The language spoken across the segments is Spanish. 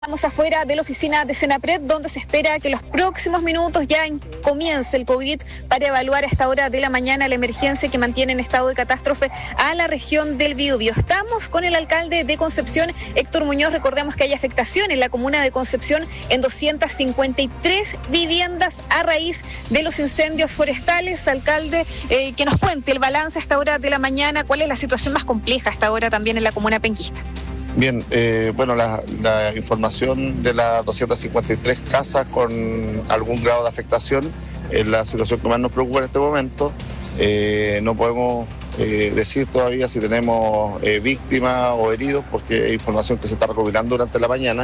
Estamos afuera de la oficina de Senapred, donde se espera que los próximos minutos ya comience el COVID para evaluar a esta hora de la mañana la emergencia que mantiene en estado de catástrofe a la región del Biobío. Estamos con el alcalde de Concepción, Héctor Muñoz. Recordemos que hay afectación en la comuna de Concepción en 253 viviendas a raíz de los incendios forestales. Alcalde, que nos cuente el balance a esta hora de la mañana, cuál es la situación más compleja a esta hora también en la comuna penquista. Bien, bueno, la información de las 253 casas con algún grado de afectación es la situación que más nos preocupa en este momento. No podemos decir todavía si tenemos víctimas o heridos, porque es información que se está recopilando durante la mañana,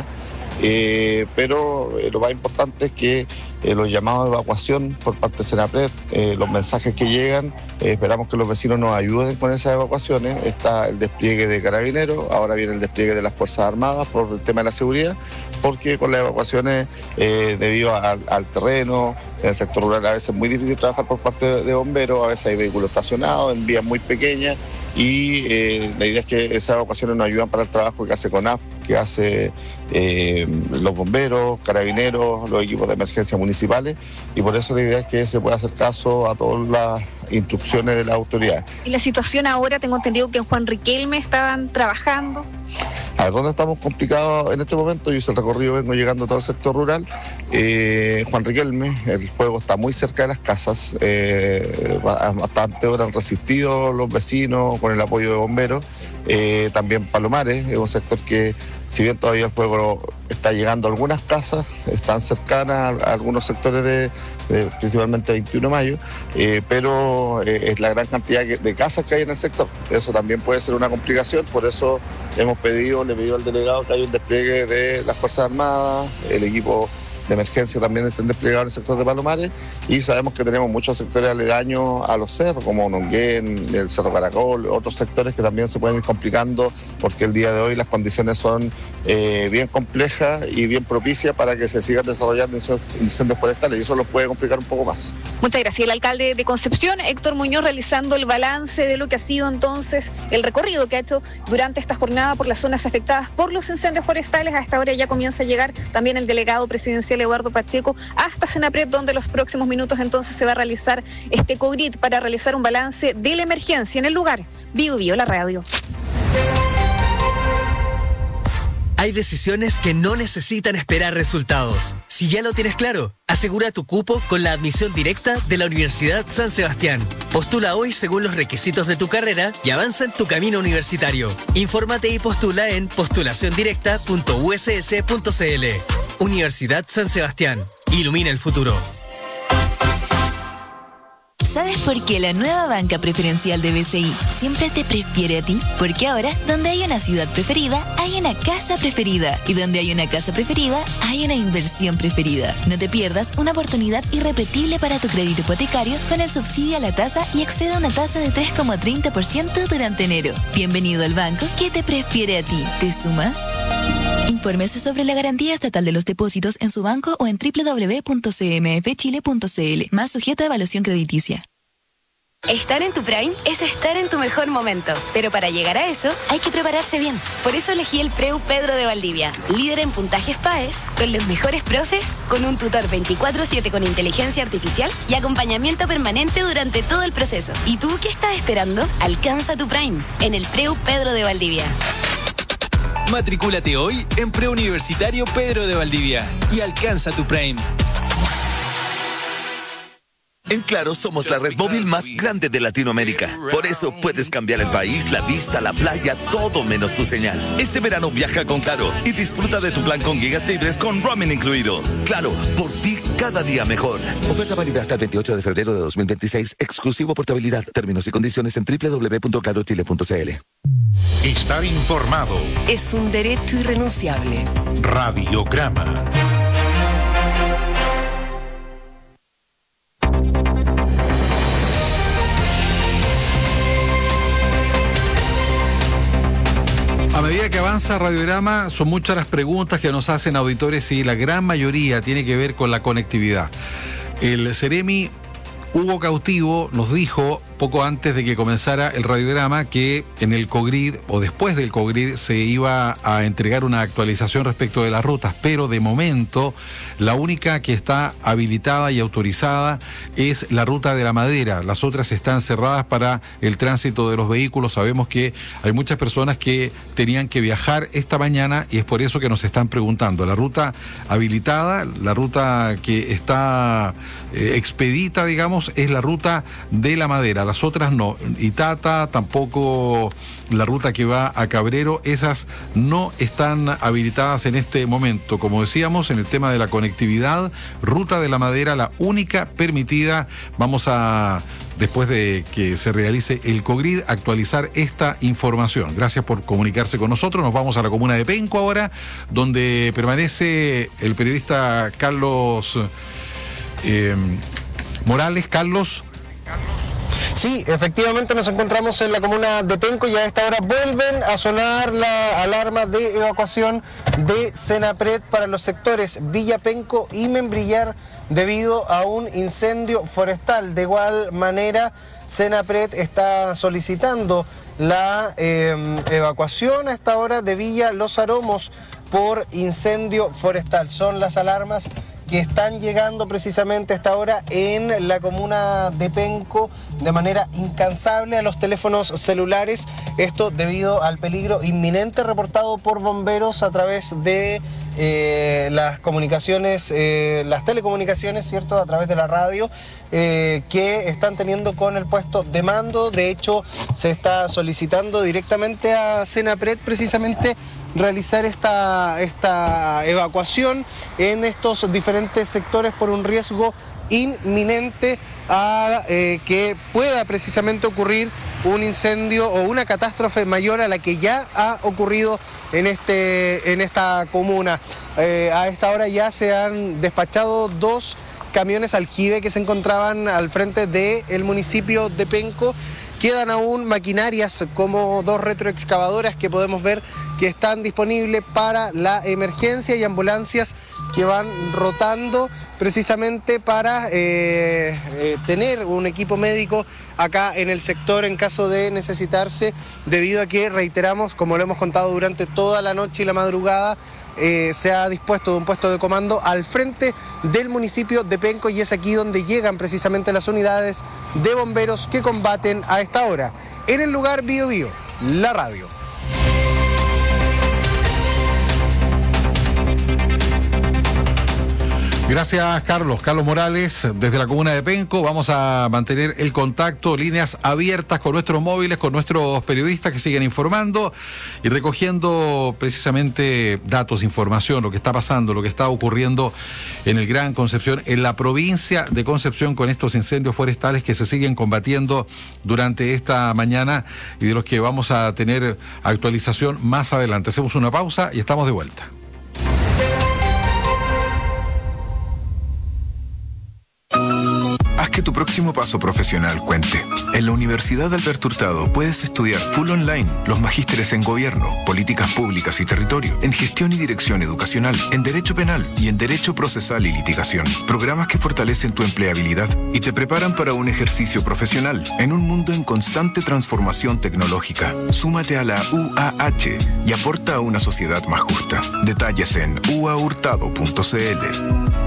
pero lo más importante es que los llamados de evacuación por parte de Senapred, los mensajes que llegan, esperamos que los vecinos nos ayuden con esas evacuaciones. Está el despliegue de carabineros, ahora viene el despliegue de las Fuerzas Armadas por el tema de la seguridad, porque con las evacuaciones, debido al terreno, en el sector rural a veces es muy difícil trabajar por parte de bomberos, a veces hay vehículos estacionados en vías muy pequeñas, y la idea es que esas evacuaciones nos ayudan para el trabajo que hace CONAF, que hace los bomberos, carabineros, los equipos de emergencia municipales, y por eso la idea es que se pueda hacer caso a todas las instrucciones de las autoridades. Y la situación ahora, tengo entendido que en Juan Riquelme estaban trabajando. A ver, ¿dónde estamos complicados en este momento? Yo hice el recorrido, vengo llegando a todo el sector rural. Juan Riquelme, el fuego está muy cerca de las casas, bastante horas han resistido los vecinos con el apoyo de bomberos. También Palomares es un sector que, si bien todavía el fuego está llegando a algunas casas, están cercanas a algunos sectores principalmente 21 de mayo, pero es la gran cantidad de casas que hay en el sector. Eso también puede ser una complicación, por eso le pedido al delegado que haya un despliegue de las Fuerzas Armadas, el equipo de emergencia también estén desplegados en el sector de Palomares, y sabemos que tenemos muchos sectores aledaños a los cerros, como Nonguén, el Cerro Caracol, otros sectores que también se pueden ir complicando, porque el día de hoy las condiciones son bien complejas y bien propicias para que se sigan desarrollando incendios forestales, y eso los puede complicar un poco más. Muchas gracias. El alcalde de Concepción, Héctor Muñoz, realizando el balance de lo que ha sido entonces el recorrido que ha hecho durante esta jornada por las zonas afectadas por los incendios forestales. A esta hora ya comienza a llegar también el delegado presidencial Eduardo Pacheco hasta Senapred, donde los próximos minutos entonces se va a realizar este COVID para realizar un balance de la emergencia en el lugar. Biobío, la radio. Hay decisiones que no necesitan esperar resultados. Si ya lo tienes claro, asegura tu cupo con la admisión directa de la Universidad San Sebastián. Postula hoy según los requisitos de tu carrera y avanza en tu camino universitario. Infórmate y postula en postulaciondirecta.uss.cl. Universidad San Sebastián. Ilumina el futuro. ¿Sabes por qué la nueva banca preferencial de BCI siempre te prefiere a ti? Porque ahora, donde hay una ciudad preferida, hay una casa preferida. Y donde hay una casa preferida, hay una inversión preferida. No te pierdas una oportunidad irrepetible para tu crédito hipotecario con el subsidio a la tasa y accede a una tasa de 3,30% durante enero. Bienvenido al banco que te prefiere a ti. ¿Te sumas? Infórmese sobre la garantía estatal de los depósitos en su banco o en www.cmfchile.cl. Más sujeto a evaluación crediticia. Estar en tu Prime es estar en tu mejor momento, pero para llegar a eso hay que prepararse bien. Por eso elegí el Preu Pedro de Valdivia, líder en puntajes PAES, con los mejores profes, con un tutor 24/7 con inteligencia artificial y acompañamiento permanente durante todo el proceso. ¿Y tú qué estás esperando? Alcanza tu Prime en el Preu Pedro de Valdivia. Matricúlate hoy en Preuniversitario Pedro de Valdivia y alcanza tu Prime. En Claro somos la red móvil más grande de Latinoamérica. Por eso puedes cambiar el país, la vista, la playa, todo menos tu señal. Este verano viaja con Claro y disfruta de tu plan con gigas libres con roaming incluido. Claro, por ti cada día mejor. Oferta válida hasta el 28 de febrero de 2026. Exclusivo portabilidad. Términos y condiciones en www.clarochile.cl. Estar informado Es un derecho irrenunciable. Radiograma. A medida que avanza Radiograma, son muchas las preguntas que nos hacen auditores y la gran mayoría tiene que ver con la conectividad. El Ceremi Hugo Cautivo nos dijo poco antes de que comenzara el radiograma que en el COGRID o después del COGRID se iba a entregar una actualización respecto de las rutas, pero de momento la única que está habilitada y autorizada es la ruta de la Madera. Las otras están cerradas para el tránsito de los vehículos. Sabemos que hay muchas personas que tenían que viajar esta mañana y es por eso que nos están preguntando. La ruta habilitada, la ruta que está expedita, digamos, es la ruta de la Madera. Las otras no. Itata, tampoco la ruta que va a Cabrero, esas no están habilitadas en este momento. Como decíamos, en el tema de la conectividad, ruta de la Madera, la única permitida. Vamos a, después de que se realice el COGRID, actualizar esta información. Gracias por comunicarse con nosotros. Nos vamos a la comuna de Penco ahora, donde permanece el periodista Carlos Morales. Carlos. Sí, efectivamente nos encontramos en la comuna de Penco y a esta hora vuelven a sonar la alarma de evacuación de Senapred para los sectores Villa Penco y Membrillar debido a un incendio forestal. De igual manera, Senapred está solicitando la evacuación a esta hora de Villa Los Aromos por incendio forestal. Son las alarmas que están llegando precisamente a esta hora en la comuna de Penco de manera incansable a los teléfonos celulares. Esto debido al peligro inminente reportado por bomberos a través de las comunicaciones, las telecomunicaciones, ¿cierto? A través de la radio que están teniendo con el puesto de mando. De hecho, se está solicitando directamente a Senapred precisamente realizar esta evacuación en estos diferentes sectores por un riesgo inminente a que pueda precisamente ocurrir un incendio o una catástrofe mayor a la que ya ha ocurrido en esta comuna. A esta hora ya se han despachado 2 camiones aljibe que se encontraban al frente del municipio de Penco. Quedan aún maquinarias como 2 retroexcavadoras que podemos ver que están disponibles para la emergencia y ambulancias que van rotando precisamente para tener un equipo médico acá en el sector en caso de necesitarse, debido a que, reiteramos, como lo hemos contado durante toda la noche y la madrugada, se ha dispuesto un puesto de comando al frente del municipio de Penco y es aquí donde llegan precisamente las unidades de bomberos que combaten a esta hora. En el lugar Bío Bío, la radio. Gracias, Carlos. Carlos Morales, desde la comuna de Penco. Vamos a mantener el contacto, líneas abiertas con nuestros móviles, con nuestros periodistas que siguen informando y recogiendo precisamente datos, información, lo que está pasando, lo que está ocurriendo en el Gran Concepción, en la provincia de Concepción, con estos incendios forestales que se siguen combatiendo durante esta mañana y de los que vamos a tener actualización más adelante. Hacemos una pausa y estamos de vuelta. Que tu próximo paso profesional cuente. En la Universidad Alberto Hurtado puedes estudiar full online los magísteres en Gobierno, Políticas Públicas y Territorio, en Gestión y Dirección Educacional, en Derecho Penal y en Derecho Procesal y Litigación. Programas que fortalecen tu empleabilidad y te preparan para un ejercicio profesional en un mundo en constante transformación tecnológica. Súmate a la UAH y aporta a una sociedad más justa. Detalles en uahurtado.cl.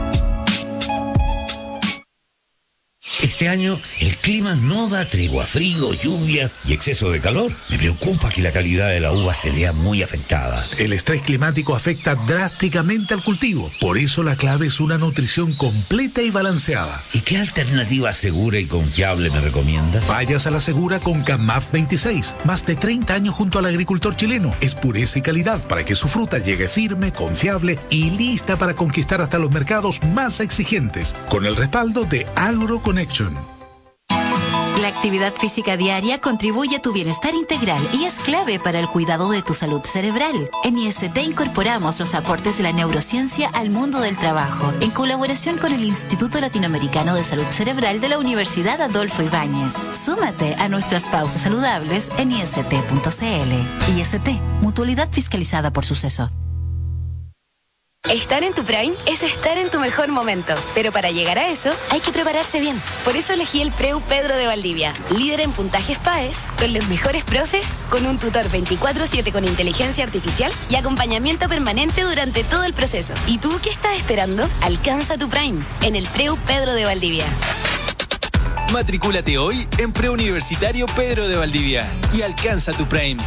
Este año el clima no da tregua, frío, lluvias y exceso de calor. Me preocupa que la calidad de la uva se vea muy afectada. El estrés climático afecta drásticamente al cultivo. Por eso la clave es una nutrición completa y balanceada. ¿Y qué alternativa segura y confiable me recomiendas? Vayas a la segura con CAMAF 26. Más de 30 años junto al agricultor chileno. Es pureza y calidad para que su fruta llegue firme, confiable y lista para conquistar hasta los mercados más exigentes. Con el respaldo de AgroConnection. La actividad física diaria contribuye a tu bienestar integral y es clave para el cuidado de tu salud cerebral. En IST incorporamos los aportes de la neurociencia al mundo del trabajo, en colaboración con el Instituto Latinoamericano de Salud Cerebral de la Universidad Adolfo Ibáñez. Súmate a nuestras pausas saludables en ist.cl. IST, mutualidad fiscalizada por Suceso. Estar en tu Prime es estar en tu mejor momento, pero para llegar a eso hay que prepararse bien. Por eso elegí el Preu Pedro de Valdivia, líder en puntajes PAES, con los mejores profes, con un tutor 24/7 con inteligencia artificial y acompañamiento permanente durante todo el proceso. ¿Y tú qué estás esperando? Alcanza tu Prime en el Preu Pedro de Valdivia. Matricúlate hoy en Preuniversitario Pedro de Valdivia y alcanza tu Prime.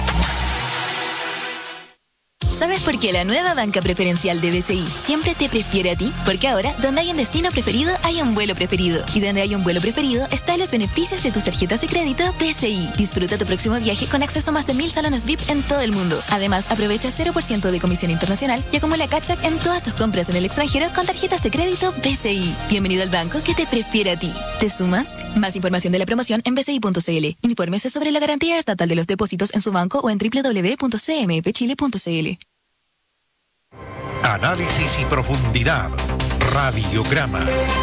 ¿Sabes por qué la nueva banca preferencial de BCI siempre te prefiere a ti? Porque ahora, donde hay un destino preferido, hay un vuelo preferido. Y donde hay un vuelo preferido, están los beneficios de tus tarjetas de crédito BCI. Disfruta tu próximo viaje con acceso a más de 1000 salones VIP en todo el mundo. Además, aprovecha 0% de comisión internacional y acumula cashback en todas tus compras en el extranjero con tarjetas de crédito BCI. Bienvenido al banco que te prefiere a ti. ¿Te sumas? Más información de la promoción en bci.cl. Infórmese sobre la garantía estatal de los depósitos en su banco o en www.cmfchile.cl. Análisis y profundidad. Radiograma.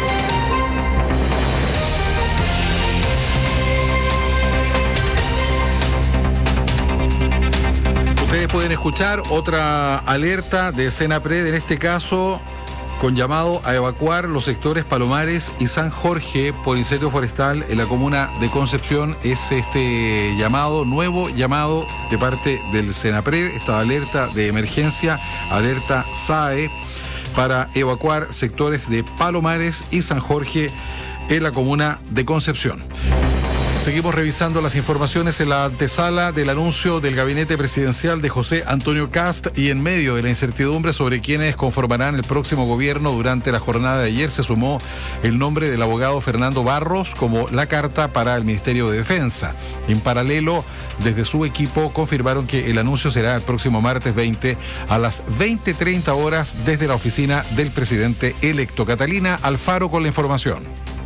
Ustedes pueden escuchar otra alerta de Senapred, en este caso con llamado a evacuar los sectores Palomares y San Jorge por incendio forestal en la comuna de Concepción. Es este nuevo llamado de parte del Senapred, esta alerta de emergencia, alerta SAE, para evacuar sectores de Palomares y San Jorge en la comuna de Concepción. Seguimos revisando las informaciones en la antesala del anuncio del gabinete presidencial de José Antonio Kast y en medio de la incertidumbre sobre quiénes conformarán el próximo gobierno. Durante la jornada de ayer se sumó el nombre del abogado Fernando Barros como la carta para el Ministerio de Defensa. En paralelo, desde su equipo confirmaron que el anuncio será el próximo martes 20 a las 20:30 horas desde la oficina del presidente electo. Catalina Alfaro con la información.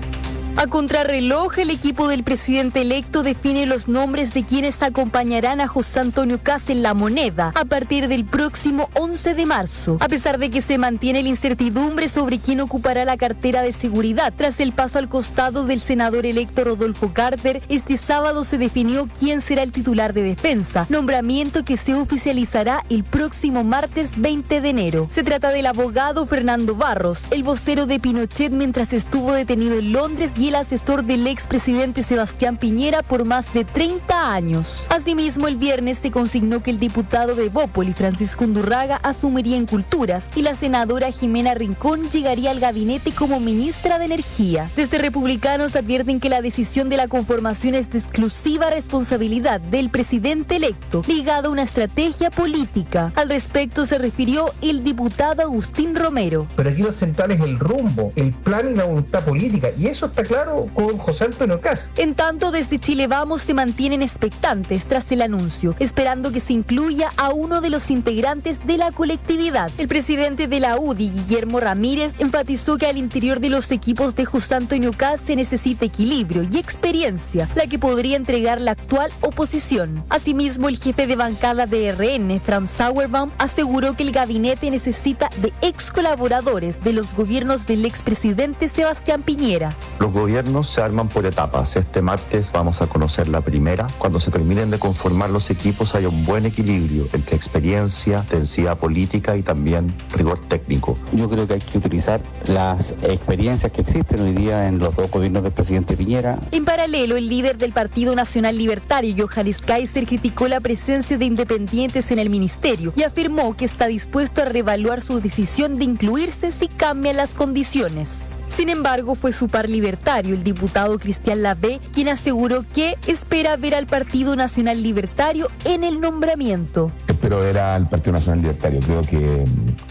A contrarreloj, el equipo del presidente electo define los nombres de quienes acompañarán a José Antonio Kast en La Moneda a partir del próximo 11 de marzo. A pesar de que se mantiene la incertidumbre sobre quién ocupará la cartera de seguridad, tras el paso al costado del senador electo Rodolfo Carter, este sábado se definió quién será el titular de defensa, nombramiento que se oficializará el próximo martes 20 de enero. Se trata del abogado Fernando Barros, el vocero de Pinochet mientras estuvo detenido en Londres y el asesor del expresidente Sebastián Piñera por más de 30 años. Asimismo, el viernes se consignó que el diputado de Bópoli, Francisco Undurraga, asumiría en Culturas y la senadora Jimena Rincón llegaría al gabinete como ministra de Energía. Desde Republicanos advierten que la decisión de la conformación es de exclusiva responsabilidad del presidente electo, ligado a una estrategia política. Al respecto se refirió el diputado Agustín Romero. Pero aquí lo central es el rumbo, el plan y la voluntad política, y eso está claro con José Antonio Kast. En tanto, desde Chile Vamos se mantienen expectantes tras el anuncio, esperando que se incluya a uno de los integrantes de la colectividad. El presidente de la UDI, Guillermo Ramírez, enfatizó que al interior de los equipos de José Antonio Kast se necesita equilibrio y experiencia, la que podría entregar la actual oposición. Asimismo, el jefe de bancada de RN, Franz Sauerbaum, aseguró que el gabinete necesita de ex colaboradores de los gobiernos del expresidente Sebastián Piñera. Los gobiernos se arman por etapas. Este martes vamos a conocer la primera. Cuando se terminen de conformar los equipos hay un buen equilibrio entre experiencia, densidad política y también rigor técnico. Yo creo que hay que utilizar las experiencias que existen hoy día en los dos gobiernos del presidente Piñera. En paralelo, el líder del Partido Nacional Libertario, Johannes Kaiser, criticó la presencia de independientes en el ministerio y afirmó que está dispuesto a reevaluar su decisión de incluirse si cambian las condiciones. Sin embargo, fue su par libertario, el diputado Cristian Lavé, quien aseguró que espera ver al Partido Nacional Libertario en el nombramiento. Espero ver al Partido Nacional Libertario. Creo que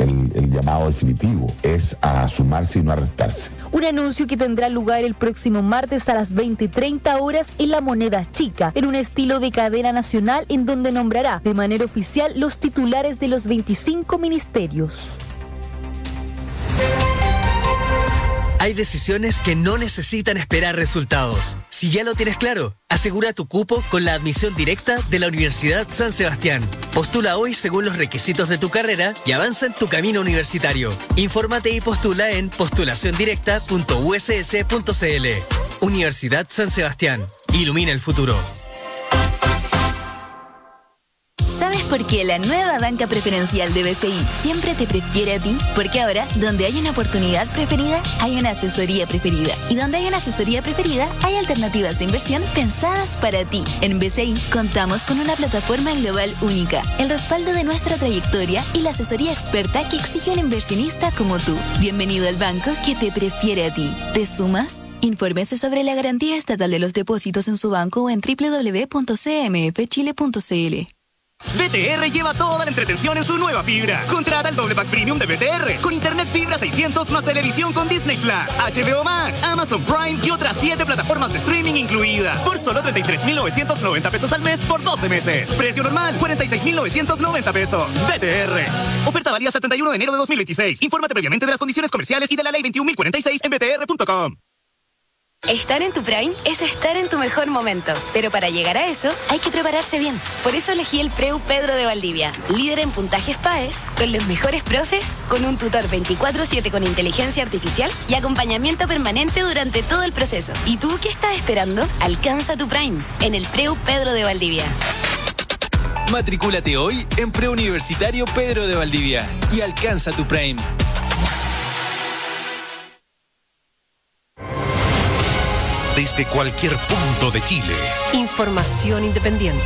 el llamado definitivo es a sumarse y no a restarse. Un anuncio que tendrá lugar el próximo martes a las 20:30 horas en La Moneda Chica, en un estilo de cadena nacional en donde nombrará de manera oficial los titulares de los 25 ministerios. Hay decisiones que no necesitan esperar resultados. Si ya lo tienes claro, asegura tu cupo con la admisión directa de la Universidad San Sebastián. Postula hoy según los requisitos de tu carrera y avanza en tu camino universitario. Infórmate y postula en postulaciondirecta.uss.cl. Universidad San Sebastián. Ilumina el futuro. ¿Sabes porque la nueva banca preferencial de BCI siempre te prefiere a ti, porque ahora, donde hay una oportunidad preferida, hay una asesoría preferida. Y donde hay una asesoría preferida, hay alternativas de inversión pensadas para ti. En BCI contamos con una plataforma global única, el respaldo de nuestra trayectoria y la asesoría experta que exige un inversionista como tú. Bienvenido al banco que te prefiere a ti. ¿Te sumas? Infórmese sobre la garantía estatal de los depósitos en su banco o en www.cmfchile.cl. BTR lleva toda la entretención en su nueva fibra. Contrata el doble pack premium de BTR con internet fibra 600 más televisión con Disney Plus, HBO Max, Amazon Prime y otras 7 plataformas de streaming incluidas por solo 33,990 pesos al mes por 12 meses. Precio normal 46,990 pesos. BTR. Oferta válida hasta el 31 de enero de 2026. Infórmate previamente de las condiciones comerciales y de la ley 21.046 en btr.com. Estar en tu Prime es estar en tu mejor momento, pero para llegar a eso hay que prepararse bien. Por eso elegí el Preu Pedro de Valdivia, líder en puntajes PAES, con los mejores profes, con un tutor 24/7 con inteligencia artificial y acompañamiento permanente durante todo el proceso. ¿Y tú qué estás esperando? Alcanza tu Prime en el Preu Pedro de Valdivia. Matricúlate hoy en Preuniversitario Pedro de Valdivia y alcanza tu Prime. Desde cualquier punto de Chile. Información independiente.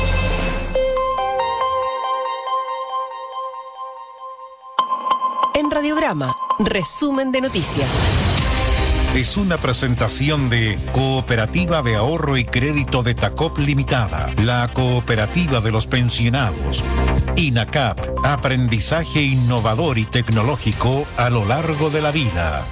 En Radiograma, resumen de noticias. Es una presentación de Cooperativa de Ahorro y Crédito de Tacop Limitada, la cooperativa de los pensionados. INACAP, aprendizaje innovador y tecnológico a lo largo de la vida.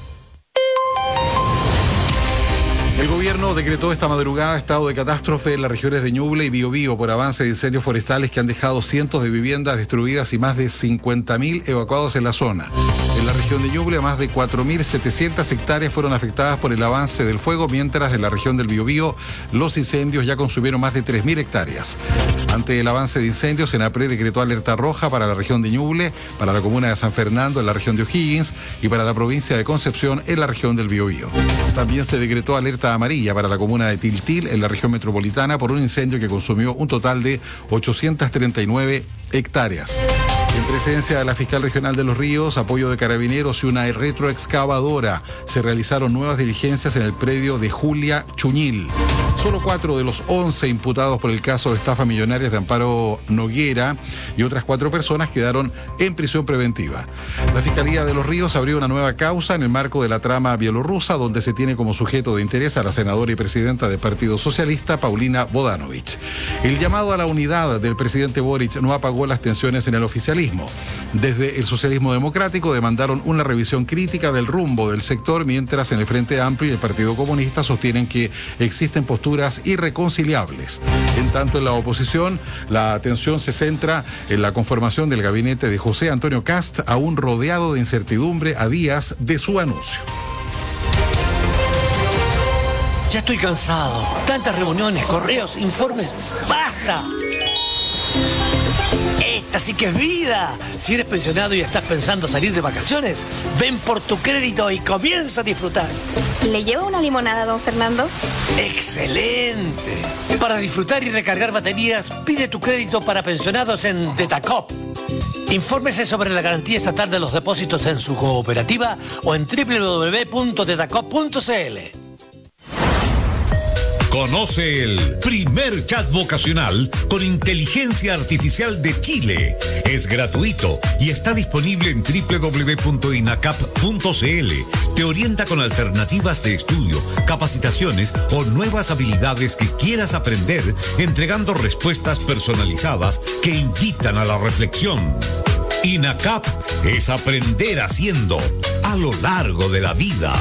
El gobierno decretó esta madrugada estado de catástrofe en las regiones de Ñuble y Biobío por avance de incendios forestales que han dejado cientos de viviendas destruidas y más de 50.000 evacuados en la zona. En la región de Ñuble, más de 4.700 hectáreas fueron afectadas por el avance del fuego, mientras en la región del Biobío los incendios ya consumieron más de 3.000 hectáreas. Ante el avance de incendios, Senapred decretó alerta roja para la región de Ñuble, para la comuna de San Fernando en la región de O'Higgins y para la provincia de Concepción en la región del Biobío. También se decretó alerta amarilla para la comuna de Tiltil en la región metropolitana por un incendio que consumió un total de 839 hectáreas. En presencia de la fiscal regional de Los Ríos, apoyo de carabineros y una retroexcavadora, se realizaron nuevas diligencias en el predio de Julia Chuñil. Solo 4 de los 11 imputados por el caso de estafa millonarias de Amparo Noguera y otras 4 personas quedaron en prisión preventiva. La Fiscalía de Los Ríos abrió una nueva causa en el marco de la trama bielorrusa, donde se tiene como sujeto de interés a la senadora y presidenta del Partido Socialista, Paulina Bodanovich. El llamado a la unidad del presidente Boric no apagó las tensiones en el oficialismo. Desde el socialismo democrático demandaron una revisión crítica del rumbo del sector, mientras en el Frente Amplio y el Partido Comunista sostienen que existen posturas irreconciliables. En tanto, en la oposición, la atención se centra en la conformación del gabinete de José Antonio Kast, aún rodeado de incertidumbre a días de su anuncio. Ya estoy cansado. Tantas reuniones, correos, informes. ¡Basta! Esta sí que es vida. Si eres pensionado y estás pensando salir de vacaciones, ven por tu crédito y comienza a disfrutar. ¿Le lleva una limonada, don Fernando? ¡Excelente! Para disfrutar y recargar baterías, pide tu crédito para pensionados en Detacop. Infórmese sobre la garantía estatal de los depósitos en su cooperativa o en www.detacop.cl. Conoce el primer chat vocacional con inteligencia artificial de Chile. Es gratuito y está disponible en www.inacap.cl. Te orienta con alternativas de estudio, capacitaciones o nuevas habilidades que quieras aprender, entregando respuestas personalizadas que invitan a la reflexión. INACAP es aprender haciendo a lo largo de la vida.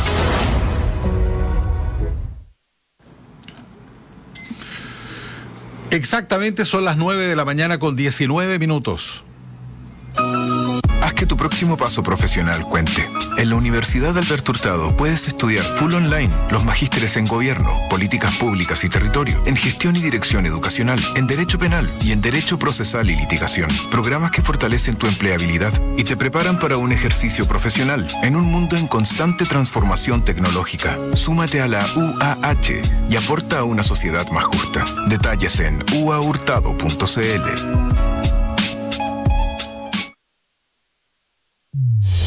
Exactamente, son las 9 de la mañana con 19 minutos. Haz que tu próximo paso profesional cuente. En la Universidad Alberto Hurtado puedes estudiar full online los magísteres en Gobierno, Políticas Públicas y Territorio, en Gestión y Dirección Educacional, en Derecho Penal y en Derecho Procesal y Litigación. Programas que fortalecen tu empleabilidad y te preparan para un ejercicio profesional en un mundo en constante transformación tecnológica. Súmate a la UAH y aporta a una sociedad más justa. Detalles en uahurtado.cl.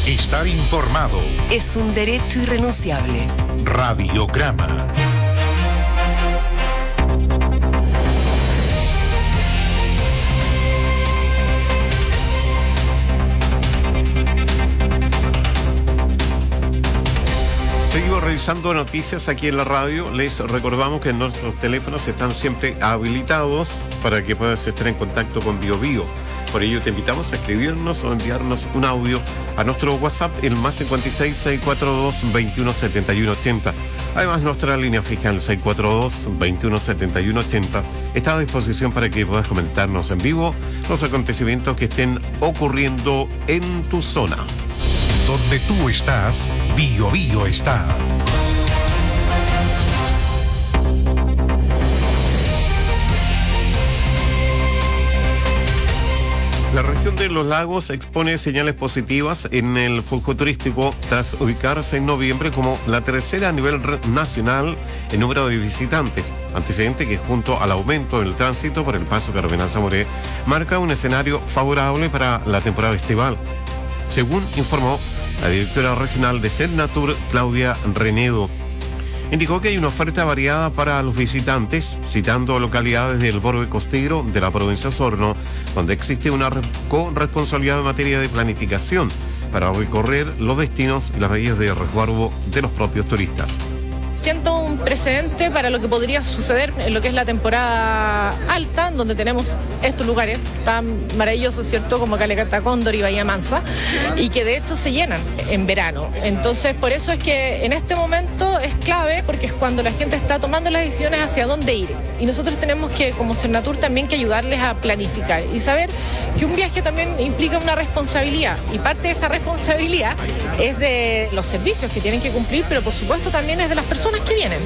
Estar informado. Es un derecho irrenunciable. Radiograma. Seguimos revisando noticias aquí en la radio. Les recordamos que nuestros teléfonos están siempre habilitados para que puedas estar en contacto con BioBio. Por ello te invitamos a escribirnos o enviarnos un audio a nuestro WhatsApp, el más 56 642 21 71 80. Además, nuestra línea fija, el 642 21 71 80, está a disposición para que puedas comentarnos en vivo los acontecimientos que estén ocurriendo en tu zona. Donde tú estás, BioBio está. La región de los lagos expone señales positivas en el flujo turístico tras ubicarse en noviembre como la tercera a nivel nacional en número de visitantes, antecedente que junto al aumento en el tránsito por el paso Cardenal Zamoré marca un escenario favorable para la temporada estival, según informó la directora regional de Senatur, Claudia Renedo. Indicó que hay una oferta variada para los visitantes, citando localidades del borde costero de la provincia de Osorno, donde existe una corresponsabilidad en materia de planificación para recorrer los destinos y las medidas de resguardo de los propios turistas. Siento un precedente para lo que podría suceder en lo que es la temporada alta, donde tenemos estos lugares tan maravillosos, ¿cierto?, como Caleta Cóndor y Bahía Mansa, y que de hecho se llenan en verano. Entonces, por eso es que en este momento es clave, porque es cuando la gente está tomando las decisiones hacia dónde ir. Y nosotros tenemos que, como Senatur, también que ayudarles a planificar y saber que un viaje también implica una responsabilidad, y parte de esa responsabilidad es de los servicios que tienen que cumplir, pero por supuesto también es de las personas que vienen.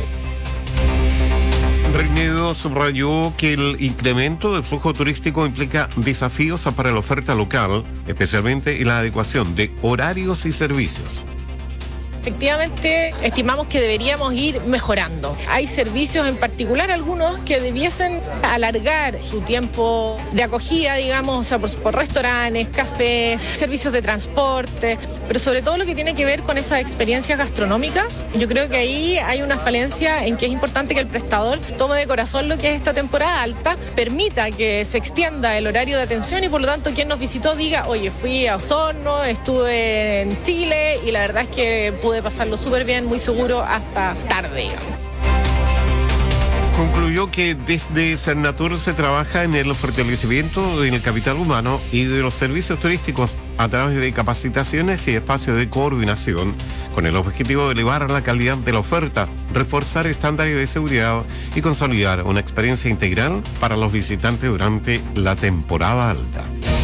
Renedo subrayó que el incremento del flujo turístico implica desafíos para la oferta local, especialmente en la adecuación de horarios y servicios. Efectivamente, estimamos que deberíamos ir mejorando. Hay servicios en particular, algunos que debiesen alargar su tiempo de acogida, digamos, o sea, por restaurantes, cafés, servicios de transporte, pero sobre todo lo que tiene que ver con esas experiencias gastronómicas. Yo creo que ahí hay una falencia en que es importante que el prestador tome de corazón lo que es esta temporada alta, permita que se extienda el horario de atención y por lo tanto quien nos visitó diga, oye, fui a Osorno, estuve en Chile y la verdad es que pude pasarlo súper bien, muy seguro, hasta tarde, digamos. Concluyó que desde Senatur se trabaja en el fortalecimiento del capital humano y de los servicios turísticos a través de capacitaciones y espacios de coordinación, con el objetivo de elevar la calidad de la oferta, reforzar estándares de seguridad y consolidar una experiencia integral para los visitantes durante la temporada alta.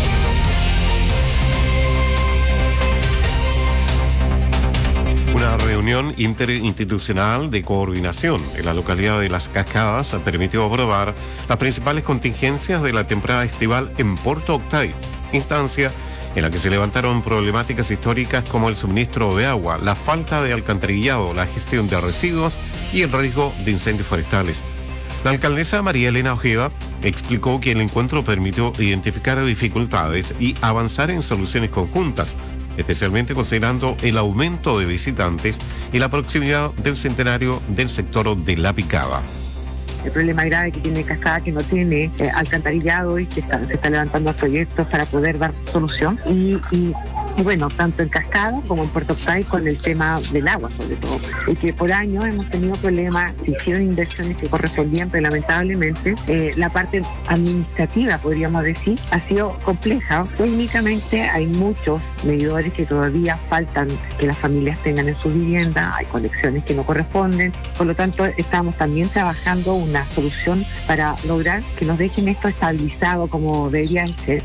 Una reunión interinstitucional de coordinación en la localidad de Las Cascadas permitió aprobar las principales contingencias de la temporada estival en Puerto Octay, instancia en la que se levantaron problemáticas históricas como el suministro de agua, la falta de alcantarillado, la gestión de residuos y el riesgo de incendios forestales. La alcaldesa María Elena Ojeda explicó que el encuentro permitió identificar dificultades y avanzar en soluciones conjuntas, especialmente considerando el aumento de visitantes y la proximidad del centenario del sector de La Picada. El problema grave que tiene Cascada, que no tiene alcantarillado y que se está levantando proyectos para poder dar solución. Y bueno, tanto en Cascada como en Puerto Octay con el tema del agua, sobre todo. Y que por años hemos tenido problemas, se hicieron inversiones que correspondían, pero lamentablemente la parte administrativa, podríamos decir, ha sido compleja. Técnicamente hay muchos medidores que todavía faltan que las familias tengan en su vivienda, hay conexiones que no corresponden, por lo tanto estamos también trabajando una solución para lograr que nos dejen esto estabilizado como debería ser.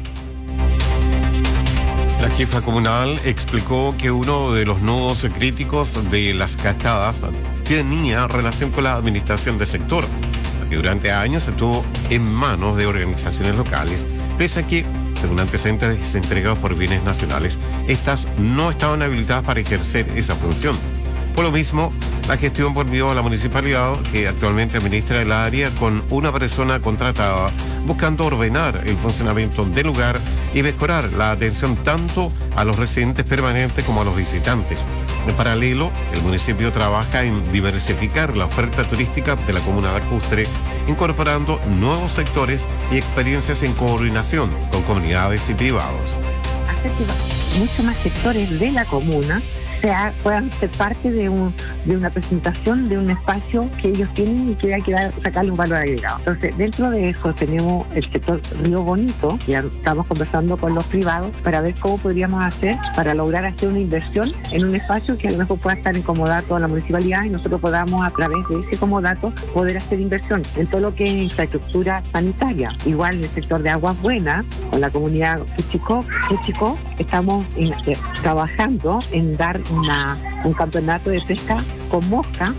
La jefa comunal explicó que uno de los nudos críticos de Las Cascadas tenía relación con la administración del sector, que durante años estuvo en manos de organizaciones locales, pese a que, según antecedentes entregados por bienes nacionales, estas no estaban habilitadas para ejercer esa función. Por lo mismo, la gestión volvió a la municipalidad, que actualmente administra el área con una persona contratada, buscando ordenar el funcionamiento del lugar y mejorar la atención tanto a los residentes permanentes como a los visitantes. En paralelo, el municipio trabaja en diversificar la oferta turística de la comuna lacustre, incorporando nuevos sectores y experiencias en coordinación con comunidades y privados. Hacer que muchos más sectores de la comuna puedan ser parte de una presentación de un espacio que ellos tienen y que hay que sacarle un valor agregado. Entonces, dentro de eso tenemos el sector Río Bonito, ya estamos conversando con los privados para ver cómo podríamos hacer para lograr hacer una inversión en un espacio que a lo mejor pueda estar en comodato a la municipalidad y nosotros podamos a través de ese comodato poder hacer inversión en todo lo que es infraestructura sanitaria. Igual en el sector de Aguas Buenas, con la comunidad Quechicó, estamos trabajando en dar un campeonato de pesca con mosca.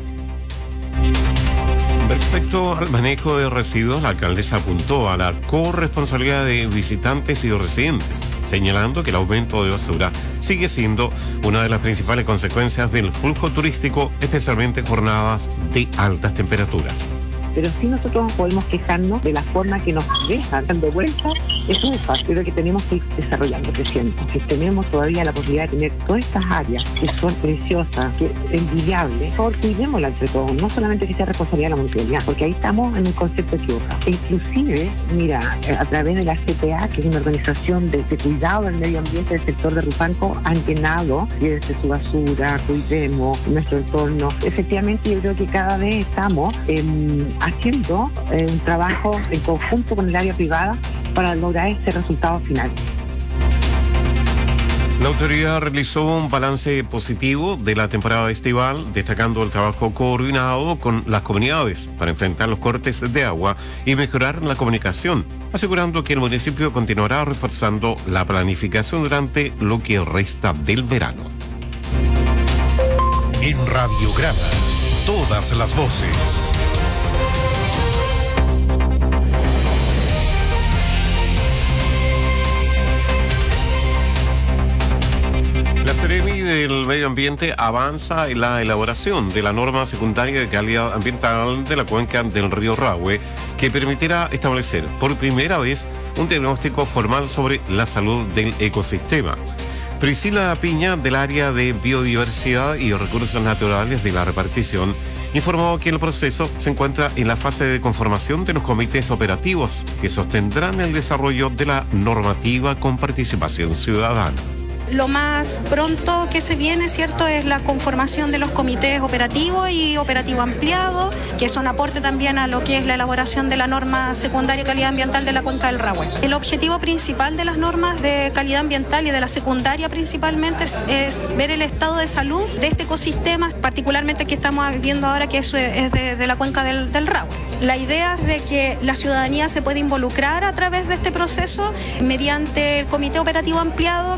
Respecto al manejo de residuos, la alcaldesa apuntó a la corresponsabilidad de visitantes y residentes, señalando que el aumento de basura sigue siendo una de las principales consecuencias del flujo turístico, especialmente en jornadas de altas temperaturas. Pero sí nosotros podemos quejarnos de la forma que nos dejan de vuelta estufa. Creo que tenemos que ir desarrollando, creciendo. Que tenemos todavía la posibilidad de tener todas estas áreas que son preciosas, que envidiables. Por favor, cuidémosla entre todos. No solamente que sea responsabilidad de la municipalidad, porque ahí estamos en un concepto equivocado. Inclusive, mira, a través de la CPA, que es una organización de cuidado del medio ambiente del sector de Rupanco, han llenado desde su basura, cuidemos nuestro entorno. Efectivamente, yo creo que cada vez estamos haciendo un trabajo en conjunto con el área privada para lograr ese resultado final. La autoridad realizó un balance positivo de la temporada estival, destacando el trabajo coordinado con las comunidades para enfrentar los cortes de agua y mejorar la comunicación, asegurando que el municipio continuará reforzando la planificación durante lo que resta del verano. En Radiograma, todas las voces. La Seremi del Medio Ambiente avanza en la elaboración de la norma secundaria de calidad ambiental de la cuenca del río Rahue, que permitirá establecer por primera vez un diagnóstico formal sobre la salud del ecosistema. Priscila Piña, del área de biodiversidad y recursos naturales de la repartición, informó que el proceso se encuentra en la fase de conformación de los comités operativos que sostendrán el desarrollo de la normativa con participación ciudadana. Lo más pronto que se viene, ¿cierto?, es la conformación de los comités operativos y operativo ampliado, que son aporte también a lo que es la elaboración de la norma secundaria de calidad ambiental de la cuenca del Rahue. El objetivo principal de las normas de calidad ambiental y de la secundaria principalmente es ver el estado de salud de este ecosistema, particularmente que estamos viviendo ahora, que es de la cuenca del Rahue. La idea es de que la ciudadanía se puede involucrar a través de este proceso mediante el comité operativo ampliado.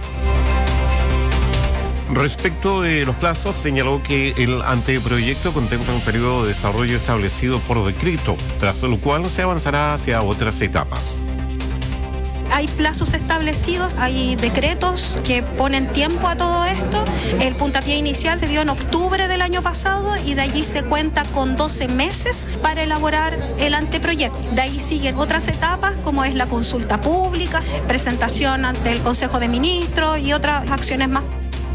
Respecto de los plazos, señaló que el anteproyecto contempla un periodo de desarrollo establecido por decreto, tras lo cual se avanzará hacia otras etapas. Hay plazos establecidos, hay decretos que ponen tiempo a todo esto. El puntapié inicial se dio en octubre del año pasado y de allí se cuenta con 12 meses para elaborar el anteproyecto. De ahí siguen otras etapas como es la consulta pública, presentación ante el Consejo de Ministros y otras acciones más.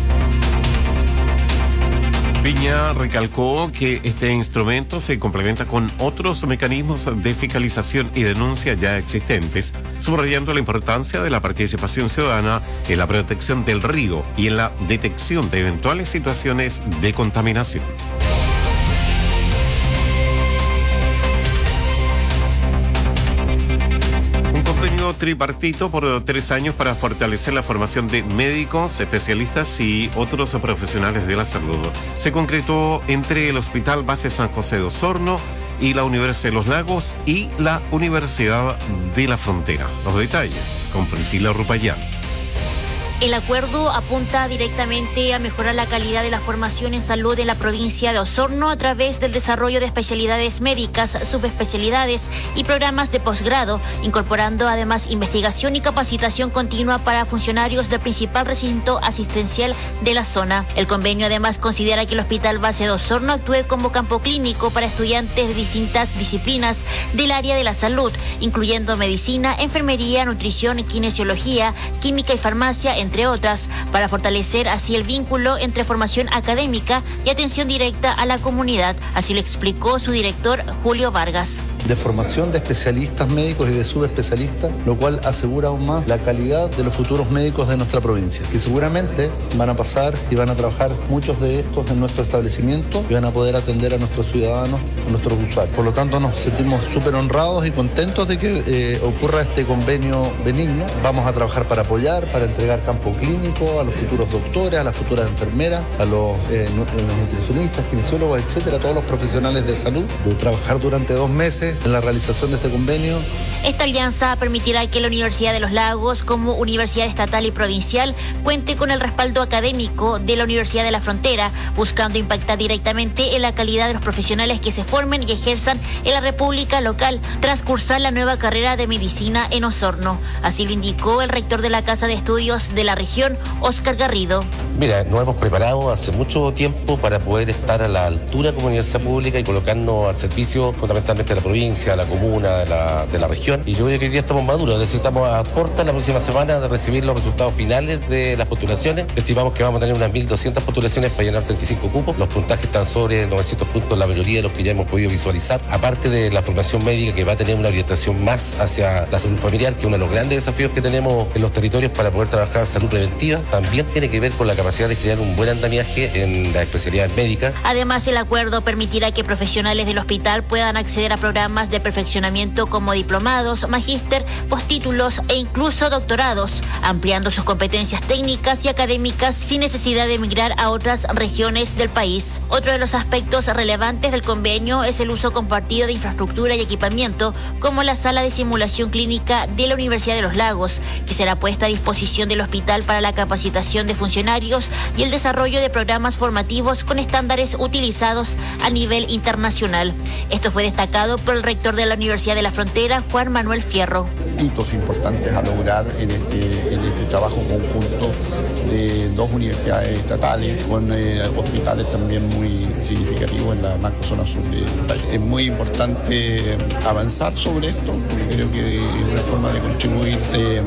Piña recalcó que este instrumento se complementa con otros mecanismos de fiscalización y denuncia ya existentes, subrayando la importancia de la participación ciudadana en la protección del río y en la detección de eventuales situaciones de contaminación. Convenio tripartito por 3 años para fortalecer la formación de médicos, especialistas y otros profesionales de la salud. Se concretó entre el Hospital Base San José de Osorno y la Universidad de los Lagos y la Universidad de la Frontera. Los detalles con Priscila Rupayán. El acuerdo apunta directamente a mejorar la calidad de la formación en salud en la provincia de Osorno a través del desarrollo de especialidades médicas, subespecialidades y programas de posgrado, incorporando además investigación y capacitación continua para funcionarios del principal recinto asistencial de la zona. El convenio además considera que el Hospital Base de Osorno actúe como campo clínico para estudiantes de distintas disciplinas del área de la salud, incluyendo medicina, enfermería, nutrición, kinesiología, química y farmacia, entre otras, para fortalecer así el vínculo entre formación académica y atención directa a la comunidad. Así lo explicó su director, Julio Vargas. De formación de especialistas médicos y de subespecialistas, lo cual asegura aún más la calidad de los futuros médicos de nuestra provincia, que seguramente van a pasar y van a trabajar muchos de estos en nuestro establecimiento y van a poder atender a nuestros ciudadanos, a nuestros usuarios. Por lo tanto, nos sentimos súper honrados y contentos de que ocurra este convenio benigno. Vamos a trabajar para apoyar, para entregar campo clínico a los futuros doctores, a las futuras enfermeras, a los nutricionistas, kinesiólogos, etcétera, a todos los profesionales de salud, de trabajar durante 2 meses en la realización de este convenio. Esta alianza permitirá que la Universidad de los Lagos, como universidad estatal y provincial, cuente con el respaldo académico de la Universidad de la Frontera, buscando impactar directamente en la calidad de los profesionales que se formen y ejerzan en la República local, tras cursar la nueva carrera de medicina en Osorno. Así lo indicó el rector de la Casa de Estudios de la región, Óscar Garrido. Mira, nos hemos preparado hace mucho tiempo para poder estar a la altura como universidad pública y colocarnos al servicio fundamentalmente de la provincia, de la comuna, de la región. Y yo creo que hoy día estamos maduros, es decir, estamos a puerta la próxima semana de recibir los resultados finales de las postulaciones. Estimamos que vamos a tener unas 1.200 postulaciones para llenar 35 cupos. Los puntajes están sobre 900 puntos, la mayoría de los que ya hemos podido visualizar. Aparte de la formación médica, que va a tener una orientación más hacia la salud familiar, que es uno de los grandes desafíos que tenemos en los territorios para poder trabajar salud preventiva, también tiene que ver con la capacidad de crear un buen andamiaje en la especialidad médica. Además, el acuerdo permitirá que profesionales del hospital puedan acceder a programas de perfeccionamiento como diplomados, magíster, postítulos e incluso doctorados, ampliando sus competencias técnicas y académicas sin necesidad de emigrar a otras regiones del país. Otro de los aspectos relevantes del convenio es el uso compartido de infraestructura y equipamiento, como la sala de simulación clínica de la Universidad de los Lagos, que será puesta a disposición del hospital para la capacitación de funcionarios y el desarrollo de programas formativos con estándares utilizados a nivel internacional. Esto fue destacado por el rector de la Universidad de la Frontera, Juan Manuel Fierro. Hitos importantes a lograr en este trabajo conjunto de 2 universidades estatales con hospitales también muy significativos en la macrozona sur del país. Es muy importante avanzar sobre esto, porque creo que es una forma de contribuir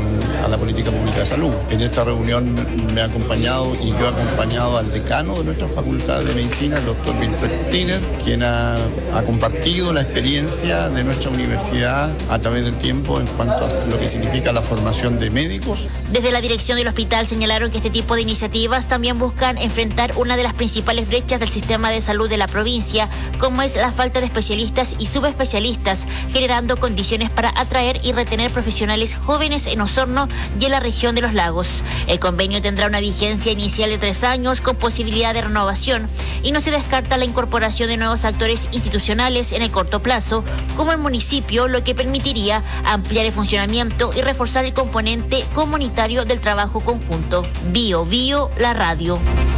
a la política pública de salud. En esta reunión me ha acompañado y yo he acompañado al decano de nuestra Facultad de Medicina, el doctor Wilfred Tiner, quien ha compartido la experiencia de nuestra universidad a través del tiempo en cuanto a lo que significa la formación de médicos. Desde la dirección del hospital señalaron que este tipo de iniciativas también buscan enfrentar una de las principales brechas del sistema de salud de la provincia, como es la falta de especialistas y subespecialistas, generando condiciones para atraer y retener profesionales jóvenes en Osorno y en la región de los Lagos. El convenio tendrá una vigencia inicial de 3 años con posibilidad de renovación y no se descarta la incorporación de nuevos actores institucionales en el corto plazo, como el municipio, lo que permitiría ampliar el funcionamiento y reforzar el componente comunitario del trabajo conjunto. Bio Bio, la radio.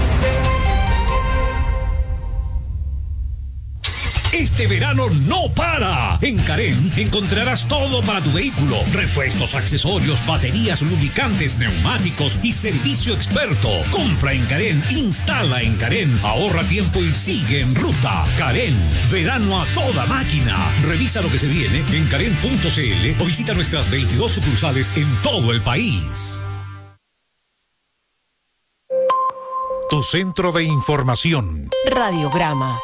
Este verano no para. En Carén encontrarás todo para tu vehículo: repuestos, accesorios, baterías, lubricantes, neumáticos y servicio experto. Compra en Carén, instala en Carén, ahorra tiempo y sigue en ruta. Carén, verano a toda máquina. Revisa lo que se viene en carén.cl o visita nuestras 22 sucursales en todo el país. Tu centro de información. Radiograma.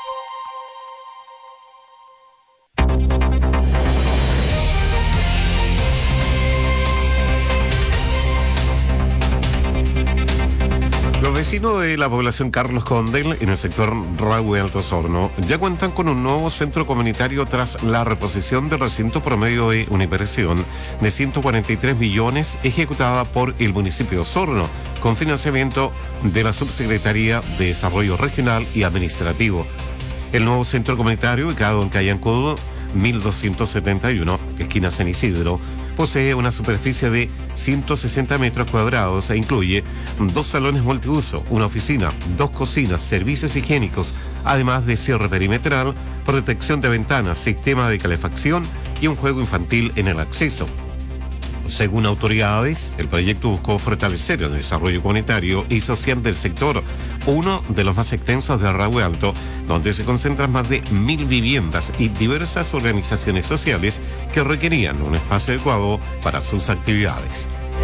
Los vecinos de la población Carlos Condel, en el sector Rahue Alto Osorno, ya cuentan con un nuevo centro comunitario tras la reposición del recinto promedio de una inversión de 143 millones ejecutada por el municipio de Osorno, con financiamiento de la Subsecretaría de Desarrollo Regional y Administrativo. El nuevo centro comunitario, ubicado en calle Ancud 1271, esquina San Isidro, posee una superficie de 160 metros cuadrados e incluye 2 salones multiuso, una oficina, 2 cocinas, servicios higiénicos, además de cierre perimetral, protección de ventanas, sistema de calefacción y un juego infantil en el acceso. Según autoridades, el proyecto buscó fortalecer el desarrollo comunitario y social del sector, uno de los más extensos de Rahue Alto, donde se concentran más de 1.000 viviendas y diversas organizaciones sociales que requerían un espacio adecuado para sus actividades.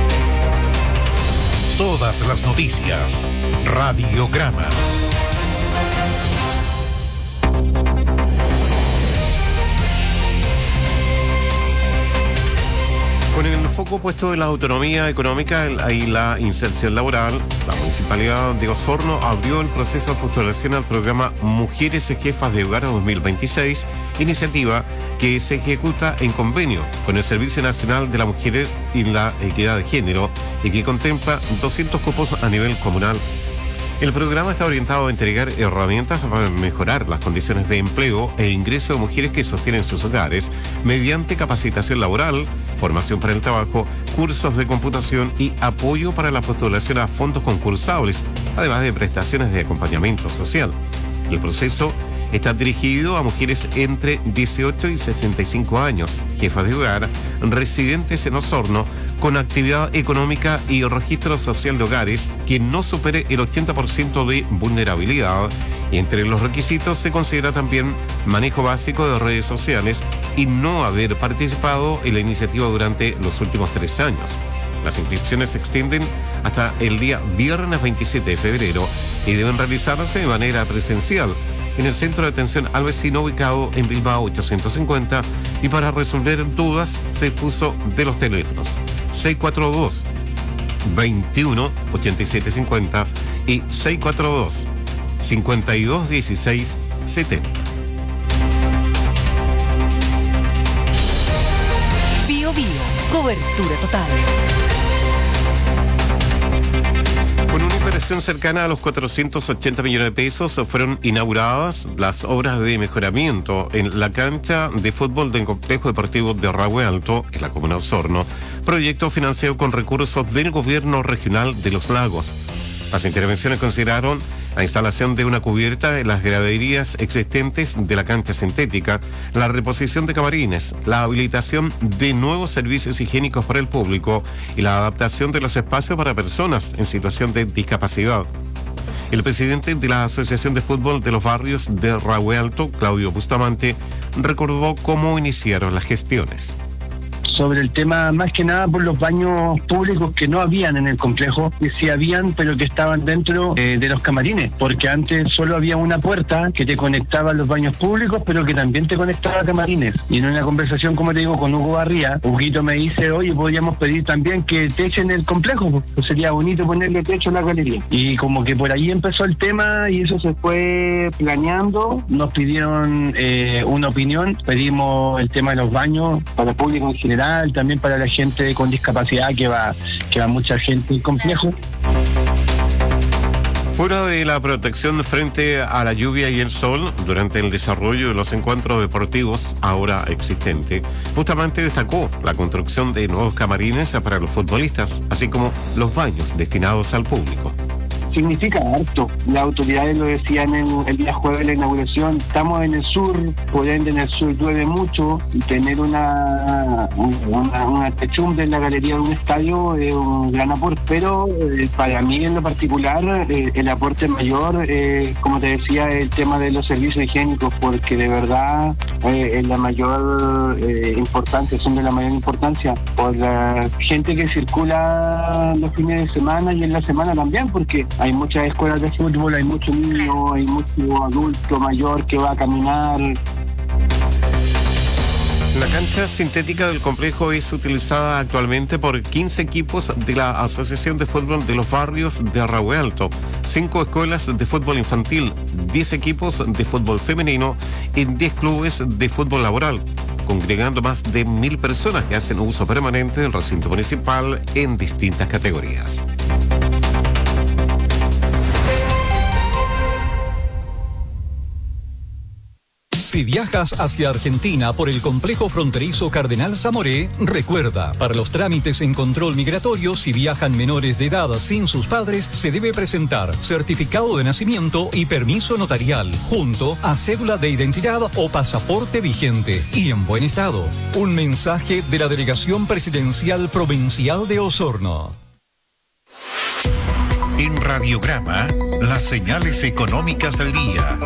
Todas las noticias. Radiograma. Con el foco puesto en la autonomía económica y la inserción laboral, la Municipalidad de Osorno abrió el proceso de postulación al programa Mujeres Jefas de Hogar 2026, iniciativa que se ejecuta en convenio con el Servicio Nacional de la Mujer y la Equidad de Género y que contempla 200 cupos a nivel comunal. El programa está orientado a entregar herramientas para mejorar las condiciones de empleo e ingreso de mujeres que sostienen sus hogares mediante capacitación laboral, formación para el trabajo, cursos de computación y apoyo para la postulación a fondos concursables, además de prestaciones de acompañamiento social. El proceso está dirigido a mujeres entre 18 y 65 años, jefas de hogar, residentes en Osorno, con actividad económica y registro social de hogares que no supere el 80% de vulnerabilidad. Y entre los requisitos se considera también manejo básico de redes sociales y no haber participado en la iniciativa durante los últimos 3 años. Las inscripciones se extienden hasta el día viernes 27 de febrero y deben realizarse de manera presencial en el Centro de Atención al Vecino ubicado en Bilbao 850, y para resolver dudas se dispuso de los teléfonos 642 21 87 50 y 642 52 16 70. Bio Bio, cobertura total. Con una inversión cercana a los 480 millones de pesos fueron inauguradas las obras de mejoramiento en la cancha de fútbol del Complejo Deportivo de Rahue Alto, en la comuna de Osorno, proyecto financiado con recursos del Gobierno Regional de los Lagos. Las intervenciones consideraron la instalación de una cubierta en las graderías existentes de la cancha sintética, la reposición de camarines, la habilitación de nuevos servicios higiénicos para el público y la adaptación de los espacios para personas en situación de discapacidad. El presidente de la Asociación de Fútbol de los Barrios de Rahue Alto, Claudio Bustamante, recordó cómo iniciaron las gestiones. Sobre el tema, más que nada por los baños públicos que no habían en el complejo, que sí habían, pero que estaban dentro de los camarines, porque antes solo había una puerta que te conectaba a los baños públicos, pero que también te conectaba a camarines. Y en una conversación, como te digo, con Hugo Barría, Huguito me dice, oye, podríamos pedir también que techen el complejo, pues sería bonito ponerle techo a la galería. Y como que por ahí empezó el tema y eso se fue planeando, nos pidieron una opinión, pedimos el tema de los baños para el público en general, también para la gente con discapacidad, que va mucha gente al complejo. Fuera de la protección frente a la lluvia y el sol, durante el desarrollo de los encuentros deportivos ahora existentes, Bustamante destacó la construcción de nuevos camarines para los futbolistas, así como los baños destinados al público. Significa harto. Las autoridades lo decían el día jueves de la inauguración. Estamos en el sur, por ende en el sur llueve mucho, y tener una techumbre en la galería de un estadio es un gran aporte. Pero para mí en lo particular el aporte mayor, como te decía, el tema de los servicios higiénicos, porque de verdad es la mayor importancia, son de la mayor importancia por la gente que circula los fines de semana y en la semana también, porque hay muchas escuelas de fútbol, hay muchos niños, hay mucho adulto mayor que va a caminar. La cancha sintética del complejo es utilizada actualmente por 15 equipos de la Asociación de Fútbol de los Barrios de Rahue Alto, 5 escuelas de fútbol infantil, 10 equipos de fútbol femenino y 10 clubes de fútbol laboral, congregando más de 1.000 personas que hacen uso permanente del recinto municipal en distintas categorías. Si viajas hacia Argentina por el complejo fronterizo Cardenal Zamoré, recuerda, para los trámites en control migratorio, si viajan menores de edad sin sus padres, se debe presentar certificado de nacimiento y permiso notarial, junto a cédula de identidad o pasaporte vigente y en buen estado. Un mensaje de la Delegación Presidencial Provincial de Osorno. En Radiograma, las señales económicas del día.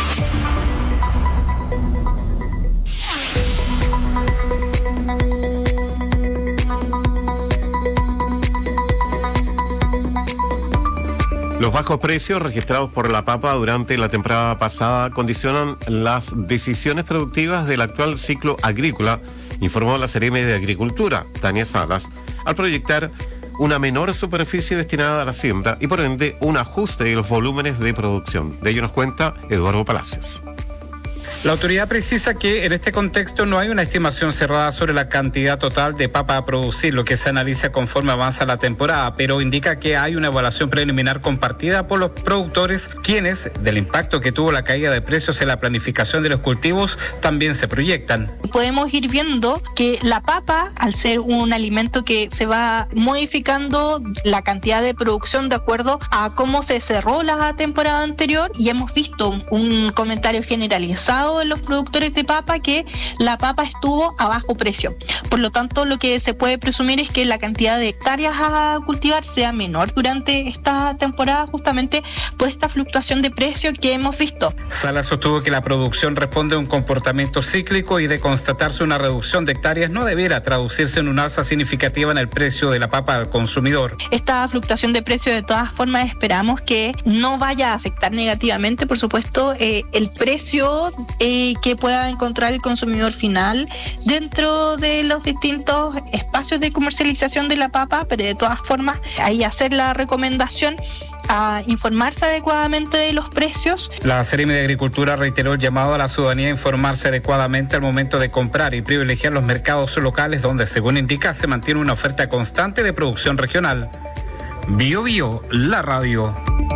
Los bajos precios registrados por la papa durante la temporada pasada condicionan las decisiones productivas del actual ciclo agrícola, informó la Seremi de Agricultura, Tania Salas, al proyectar una menor superficie destinada a la siembra y por ende un ajuste de los volúmenes de producción. De ello nos cuenta Eduardo Palacios. La autoridad precisa que en este contexto no hay una estimación cerrada sobre la cantidad total de papa a producir, lo que se analiza conforme avanza la temporada, pero indica que hay una evaluación preliminar compartida por los productores, quienes, del impacto que tuvo la caída de precios en la planificación de los cultivos, también se proyectan. Podemos ir viendo que la papa, al ser un alimento que se va modificando la cantidad de producción de acuerdo a cómo se cerró la temporada anterior, y hemos visto un comentario generalizado de los productores de papa que la papa estuvo a bajo precio. Por lo tanto, lo que se puede presumir es que la cantidad de hectáreas a cultivar sea menor durante esta temporada, justamente por esta fluctuación de precio que hemos visto. Salas sostuvo que la producción responde a un comportamiento cíclico y de constatarse una reducción de hectáreas no debiera traducirse en un alza significativa en el precio de la papa al consumidor. Esta fluctuación de precio, de todas formas, esperamos que no vaya a afectar negativamente, por supuesto, el precio que pueda encontrar el consumidor final dentro de los distintos espacios de comercialización de la papa, pero de todas formas ahí hacer la recomendación a informarse adecuadamente de los precios. La Seremi de Agricultura reiteró el llamado a la ciudadanía a informarse adecuadamente al momento de comprar y privilegiar los mercados locales donde, según indica, se mantiene una oferta constante de producción regional. Bio Bio, la radio.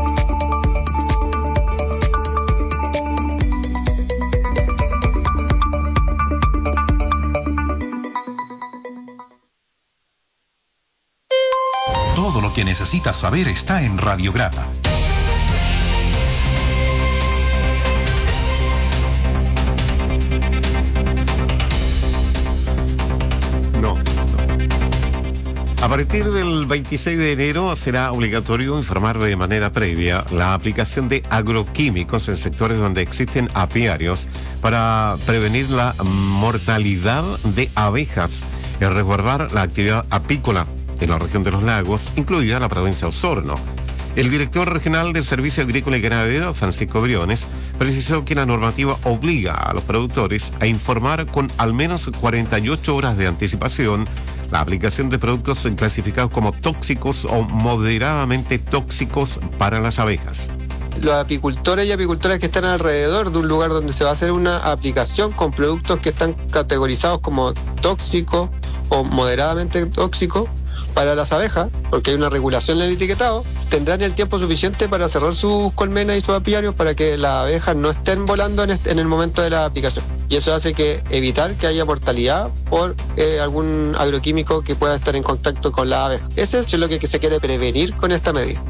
Todo lo que necesitas saber está en Radiograma. A partir del 26 de enero será obligatorio informar de manera previa la aplicación de agroquímicos en sectores donde existen apiarios para prevenir la mortalidad de abejas y resguardar la actividad apícola de la región de los lagos, incluida la provincia de Osorno. El director regional del Servicio Agrícola y Ganadero, Francisco Briones, precisó que la normativa obliga a los productores a informar con al menos 48 horas de anticipación la aplicación de productos clasificados como tóxicos o moderadamente tóxicos para las abejas. Los apicultores y apicultoras que están alrededor de un lugar donde se va a hacer una aplicación con productos que están categorizados como tóxicos o moderadamente tóxicos para las abejas, porque hay una regulación en el etiquetado, tendrán el tiempo suficiente para cerrar sus colmenas y sus apiarios para que las abejas no estén volando en el momento de la aplicación. Y eso hace que evitar que haya mortalidad por algún agroquímico que pueda estar en contacto con la abeja. Ese es lo que se quiere prevenir con esta medida.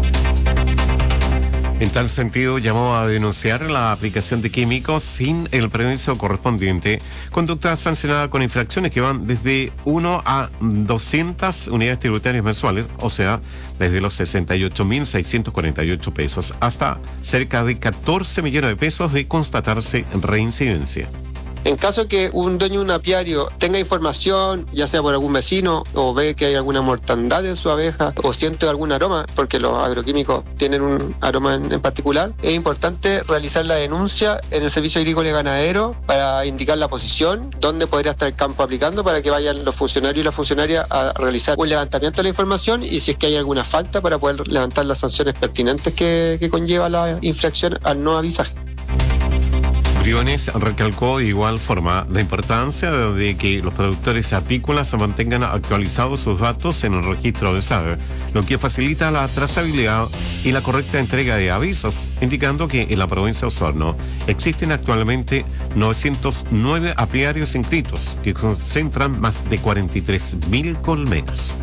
En tal sentido, llamó a denunciar la aplicación de químicos sin el permiso correspondiente, conducta sancionada con infracciones que van desde 1 a 200 unidades tributarias mensuales, o sea, desde los 68.648 pesos hasta cerca de 14 millones de pesos de constatarse reincidencia. En caso que un dueño de un apiario tenga información, ya sea por algún vecino, o ve que hay alguna mortandad en su abeja, o siente algún aroma, porque los agroquímicos tienen un aroma en particular, es importante realizar la denuncia en el Servicio Agrícola y Ganadero para indicar la posición, dónde podría estar el campo aplicando, para que vayan los funcionarios y las funcionarias a realizar un levantamiento de la información y si es que hay alguna falta para poder levantar las sanciones pertinentes que conlleva la infracción al no avisaje. Briones recalcó de igual forma la importancia de que los productores apícolas mantengan actualizados sus datos en el registro de SAE, lo que facilita la trazabilidad y la correcta entrega de avisos, indicando que en la provincia de Osorno existen actualmente 909 apiarios inscritos que concentran más de 43.000 colmenas.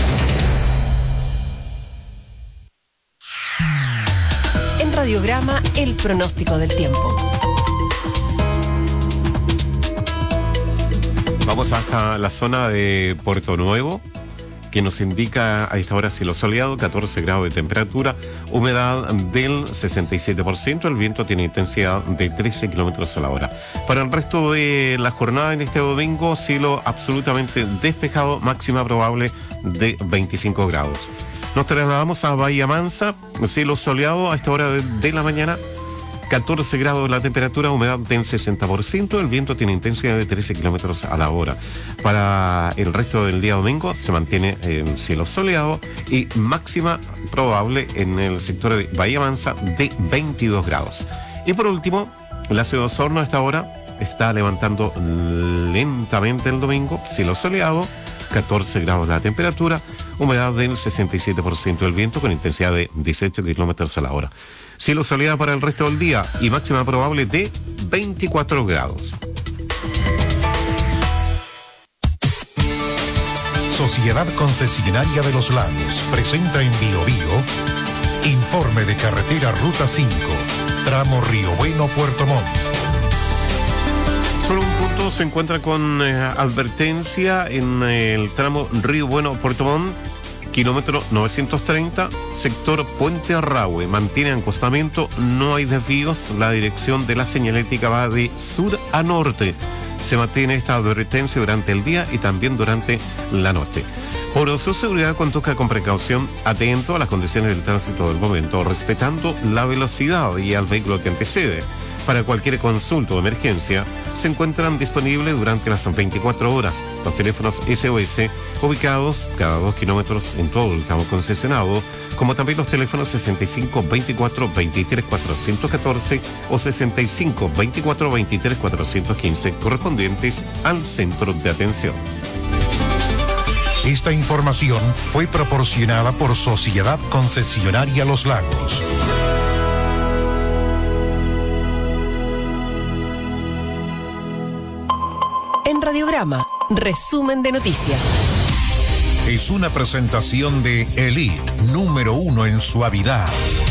En Radiograma, el pronóstico del tiempo. Vamos hasta la zona de Puerto Nuevo, que nos indica a esta hora cielo soleado, 14 grados de temperatura, humedad del 67%, el viento tiene intensidad de 13 kilómetros a la hora. Para el resto de la jornada en este domingo, cielo absolutamente despejado, máxima probable de 25 grados. Nos trasladamos a Bahía Mansa, cielo soleado a esta hora de la mañana, 14 grados la temperatura, humedad del 60%, el viento tiene intensidad de 13 kilómetros a la hora. Para el resto del día domingo se mantiene el cielo soleado y máxima probable en el sector de Bahía Mansa de 22 grados. Y por último, la ciudad de Osorno a esta hora está levantando lentamente el domingo, cielo soleado, 14 grados la temperatura, humedad del 67%, el viento con intensidad de 18 kilómetros a la hora. Cielo soleado para el resto del día y máxima probable de 24 grados. Sociedad Concesionaria de los Lagos presenta en Biobío informe de carretera Ruta 5, tramo Río Bueno, Puerto Montt. Solo un punto se encuentra con advertencia en el tramo Río Bueno, Puerto Montt, kilómetro 930, sector Puente Arrahue. Mantiene acostamiento, no hay desvíos, la dirección de la señalética va de sur a norte. Se mantiene esta advertencia durante el día y también durante la noche. Por su seguridad conduzca con precaución, atento a las condiciones del tránsito del momento, respetando la velocidad y al vehículo que antecede. Para cualquier consulta o emergencia, se encuentran disponibles durante las 24 horas los teléfonos SOS ubicados cada 2 kilómetros en todo el tramo concesionado, como también los teléfonos 65 24 23 414 o 65 24 23 415 correspondientes al centro de atención. Esta información fue proporcionada por Sociedad Concesionaria Los Lagos. En Radiograma, resumen de noticias. Es una presentación de Elite, número 1 en suavidad.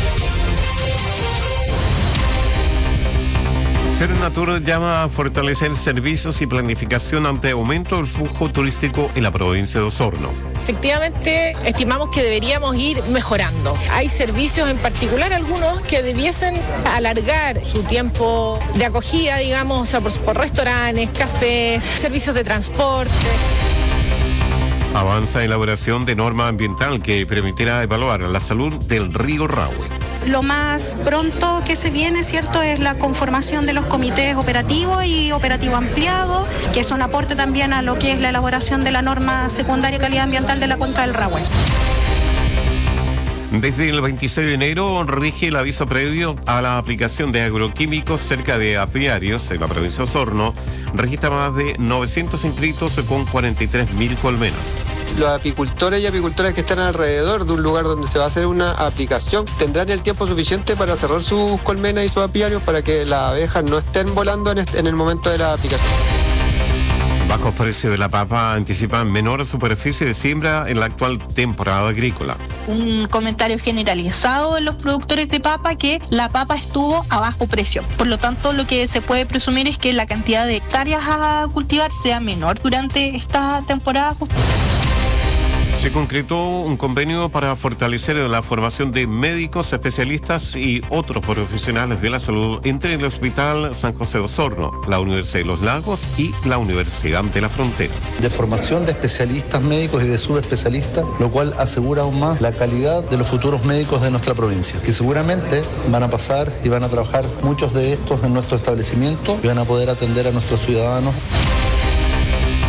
Sernatur llama a fortalecer servicios y planificación ante aumento del flujo turístico en la provincia de Osorno. Efectivamente, estimamos que deberíamos ir mejorando. Hay servicios en particular, algunos que debiesen alargar su tiempo de acogida, digamos, o sea, por restaurantes, cafés, servicios de transporte. Avanza elaboración de norma ambiental que permitirá evaluar la salud del río Rahue. Lo más pronto que se viene, ¿cierto?, es la conformación de los comités operativos y operativo ampliado, que es un aporte también a lo que es la elaboración de la norma secundaria de calidad ambiental de la cuenca del Rahue. Desde el 26 de enero rige el aviso previo a la aplicación de agroquímicos cerca de apiarios en la provincia de Osorno. Registra más de 900 inscritos con 43.000 colmenas. Los apicultores y apicultoras que están alrededor de un lugar donde se va a hacer una aplicación tendrán el tiempo suficiente para cerrar sus colmenas y sus apiarios para que las abejas no estén volando en el momento de la aplicación. Bajos precios de la papa anticipan menor superficie de siembra en la actual temporada agrícola. Un comentario generalizado en los productores de papa que la papa estuvo a bajo precio. Por lo tanto, lo que se puede presumir es que la cantidad de hectáreas a cultivar sea menor durante esta temporada. Se concretó un convenio para fortalecer la formación de médicos, especialistas y otros profesionales de la salud entre el Hospital San José de Osorno, la Universidad de los Lagos y la Universidad de la Frontera. De formación de especialistas médicos y de subespecialistas, lo cual asegura aún más la calidad de los futuros médicos de nuestra provincia, que seguramente van a pasar y van a trabajar muchos de estos en nuestro establecimiento y van a poder atender a nuestros ciudadanos.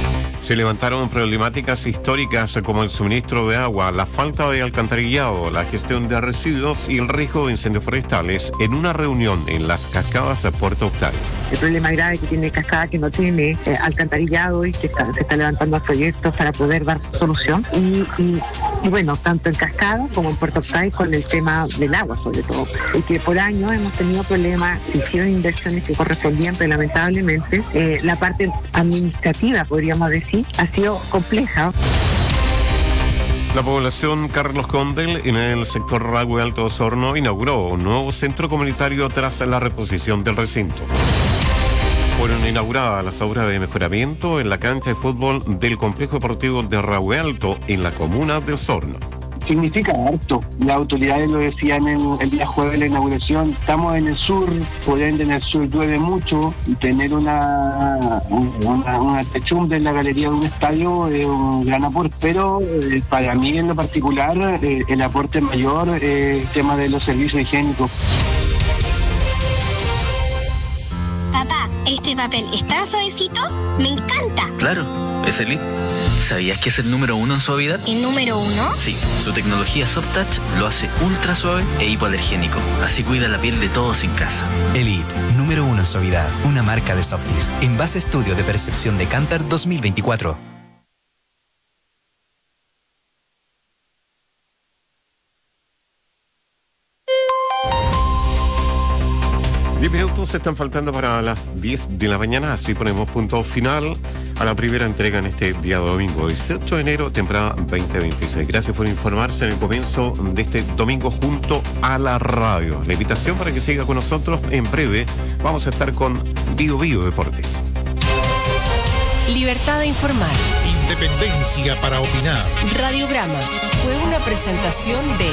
Se levantaron problemáticas históricas como el suministro de agua, la falta de alcantarillado, la gestión de residuos y el riesgo de incendios forestales en una reunión en las cascadas de Puerto Octay. El problema grave que tiene Cascada, que no tiene alcantarillado y que se está levantando proyectos para poder dar solución. Y bueno, tanto en Cascada como en Puerto Octay con el tema del agua sobre todo. Y que por años hemos tenido problemas, se hicieron inversiones que correspondían, pero lamentablemente la parte administrativa, podríamos decir, ha sido compleja. La población Carlos Condel en el sector Rahue Alto Osorno inauguró un nuevo centro comunitario tras la reposición del recinto. Fueron inauguradas las obras de mejoramiento en la cancha de fútbol del complejo deportivo de Rahue Alto en la comuna de Osorno. Significa harto. Las autoridades lo decían el día jueves de la inauguración. Estamos en el sur, por ende en el sur llueve mucho, y tener una techumbre en la galería de un estadio es un gran aporte, pero para mí en lo particular el aporte mayor es el tema de los servicios higiénicos. Papá, ¿este papel es tan suavecito? ¡Me encanta! Claro, es Elite. ¿Sabías que es el número 1 en suavidad? ¿El número 1? Sí, su tecnología Soft Touch lo hace ultra suave e hipoalergénico. Así cuida la piel de todos en casa. Elite, número 1 en suavidad. Una marca de Softies. En base a estudio de percepción de Kantar 2024. 10 minutos están faltando para las 10 de la mañana, así ponemos punto final a la primera entrega en este día domingo, 18 de enero, temporada 2026. Gracias por informarse en el comienzo de este domingo junto a la radio. La invitación para que siga con nosotros en breve. Vamos a estar con Bio Deportes. Libertad de informar. Independencia para opinar. Radiograma fue una presentación de...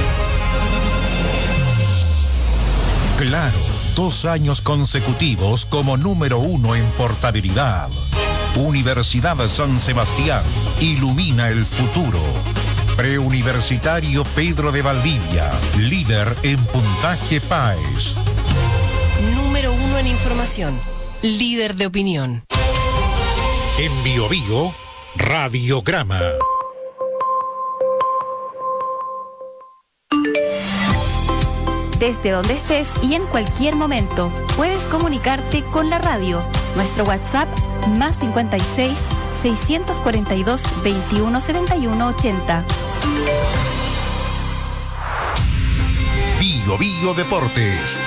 Claro, 2 años consecutivos como número 1 en portabilidad. Universidad de San Sebastián, ilumina el futuro. Preuniversitario Pedro de Valdivia, líder en puntaje PAES. Número 1 en información, líder de opinión. En Bio Radiograma. Desde donde estés y en cualquier momento, puedes comunicarte con la radio. Nuestro WhatsApp, +56 642 21 71 80. Bio Deportes.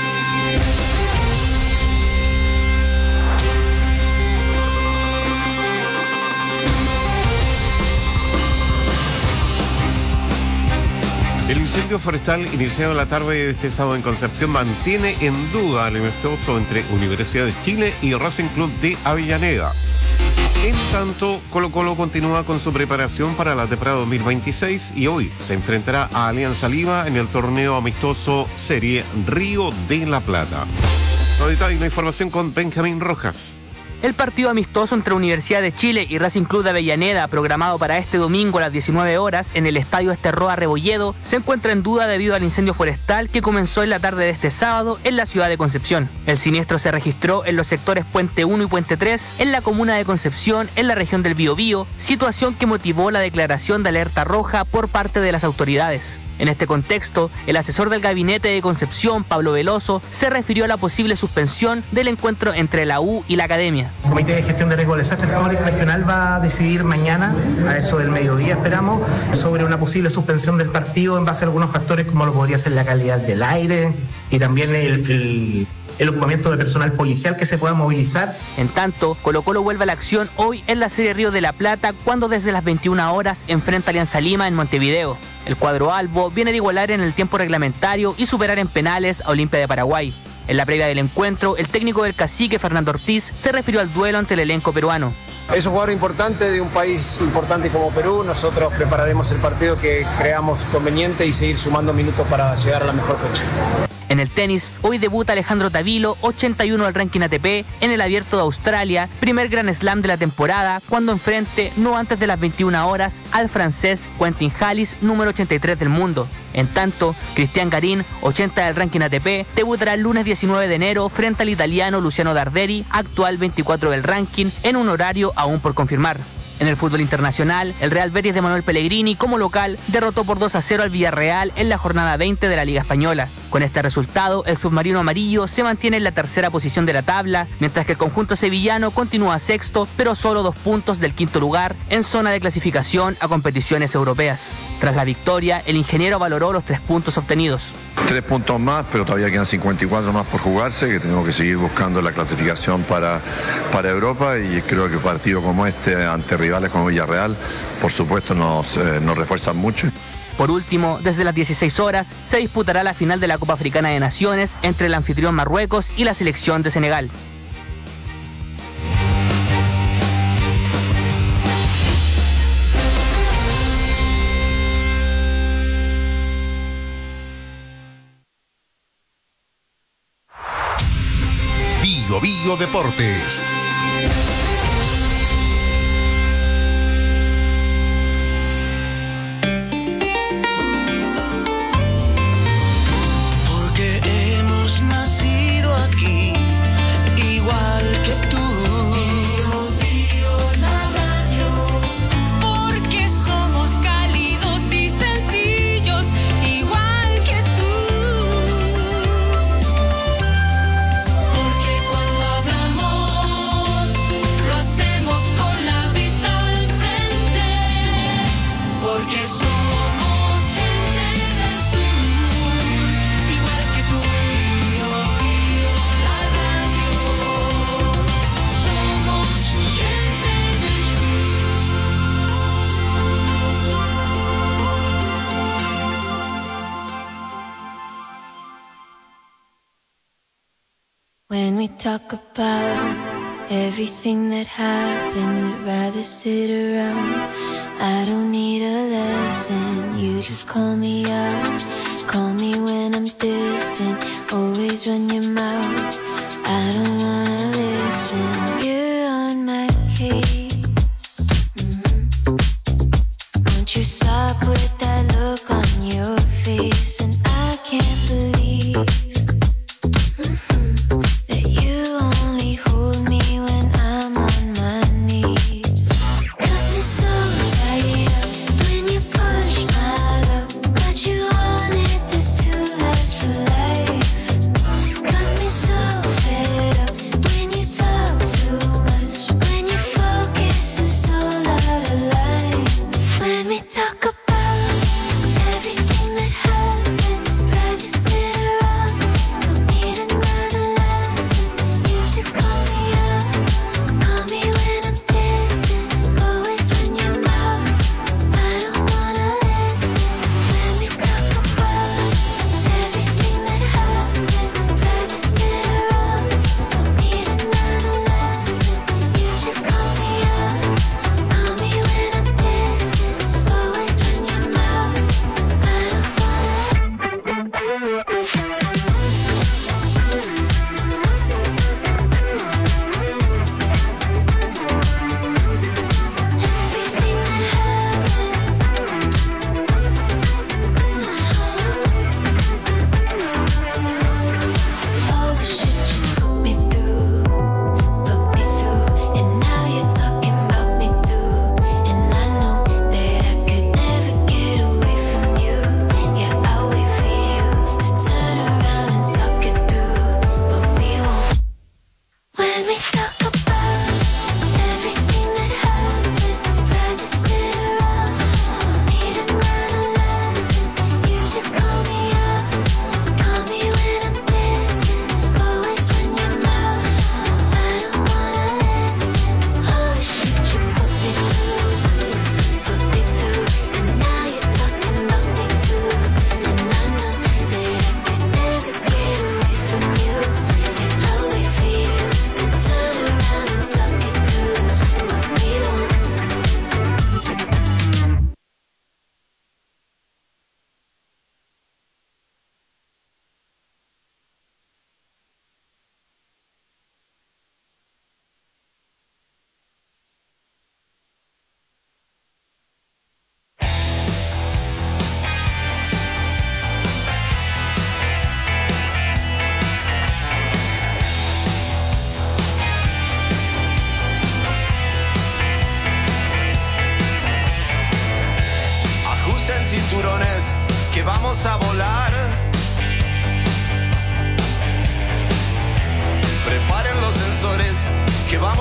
El incendio forestal iniciado la tarde de este sábado en Concepción mantiene en duda el amistoso entre Universidad de Chile y Racing Club de Avellaneda. En tanto, Colo-Colo continúa con su preparación para la temporada 2026 y hoy se enfrentará a Alianza Lima en el torneo amistoso Serie Río de la Plata. Los detalles y la información con Benjamín Rojas. El partido amistoso entre Universidad de Chile y Racing Club de Avellaneda, programado para este domingo a las 19 horas en el Estadio Esterroa Rebolledo, se encuentra en duda debido al incendio forestal que comenzó en la tarde de este sábado en la ciudad de Concepción. El siniestro se registró en los sectores Puente 1 y Puente 3, en la comuna de Concepción, en la región del Biobío, situación que motivó la declaración de alerta roja por parte de las autoridades. En este contexto, el asesor del gabinete de Concepción, Pablo Veloso, se refirió a la posible suspensión del encuentro entre la U y la academia. El Comité de Gestión de Riesgo de Desastres Regional va a decidir mañana, a eso del mediodía esperamos, sobre una posible suspensión del partido en base a algunos factores como lo podría ser la calidad del aire y también el ocupamiento de personal policial que se pueda movilizar. En tanto, Colo-Colo vuelve a la acción hoy en la Serie Río de la Plata cuando desde las 21 horas enfrenta a Alianza Lima en Montevideo. El cuadro albo viene de igualar en el tiempo reglamentario y superar en penales a Olimpia de Paraguay. En la previa del encuentro, el técnico del Cacique, Fernando Ortiz, se refirió al duelo ante el elenco peruano. Es un jugador importante de un país importante como Perú. Nosotros prepararemos el partido que creamos conveniente y seguir sumando minutos para llegar a la mejor fecha. En el tenis, hoy debuta Alejandro Tavilo, 81 al ranking ATP, en el Abierto de Australia, primer Grand Slam de la temporada, cuando enfrente, no antes de las 21 horas, al francés Quentin Halys, número 83 del mundo. En tanto, Cristian Garín, 80 del ranking ATP, debutará el lunes 19 de enero frente al italiano Luciano Darderi, actual 24 del ranking, en un horario aún por confirmar. En el fútbol internacional, el Real Betis de Manuel Pellegrini, como local, derrotó por 2-0 al Villarreal en la jornada 20 de la Liga Española. Con este resultado, el submarino amarillo se mantiene en la tercera posición de la tabla, mientras que el conjunto sevillano continúa sexto, pero solo 2 puntos del quinto lugar en zona de clasificación a competiciones europeas. Tras la victoria, el ingeniero valoró los 3 puntos obtenidos. 3 puntos más, pero todavía quedan 54 más por jugarse, que tenemos que seguir buscando la clasificación para Europa, y creo que partidos como este ante rivales como Villarreal, por supuesto, nos refuerzan mucho. Por último, desde las 16 horas se disputará la final de la Copa Africana de Naciones entre el anfitrión Marruecos y la selección de Senegal. Bio Deportes. When we talk about everything that happened, we'd rather sit around. I don't need a lesson, you just call me out. Call me when I'm distant, always run your mouth. I don't wanna listen, you're on my case. Won't you stop with that look on your face? And I can't believe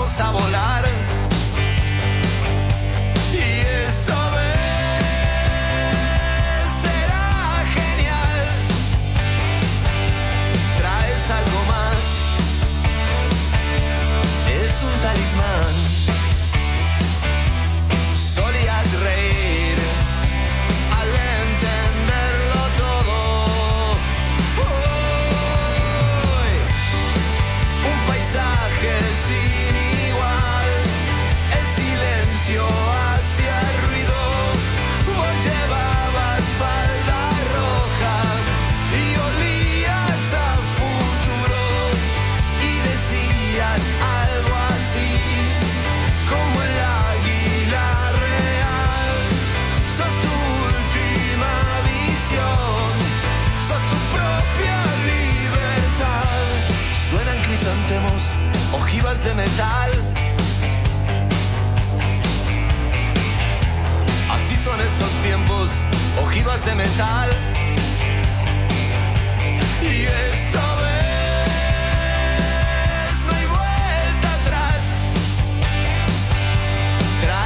vamos a volar. Y esta vez será genial. Traes algo más, es un talismán. Solías reír al entenderlo todo. Hoy, un paisaje sin igual, el silencio hacía ruido. Vos llevabas falda roja y olías a futuro y decías algo así como el águila real. Sos tu última visión, sos tu propia libertad. Suenan crisantemos, ojivas de metal. Así son estos tiempos, ojivas de metal. Y esta vez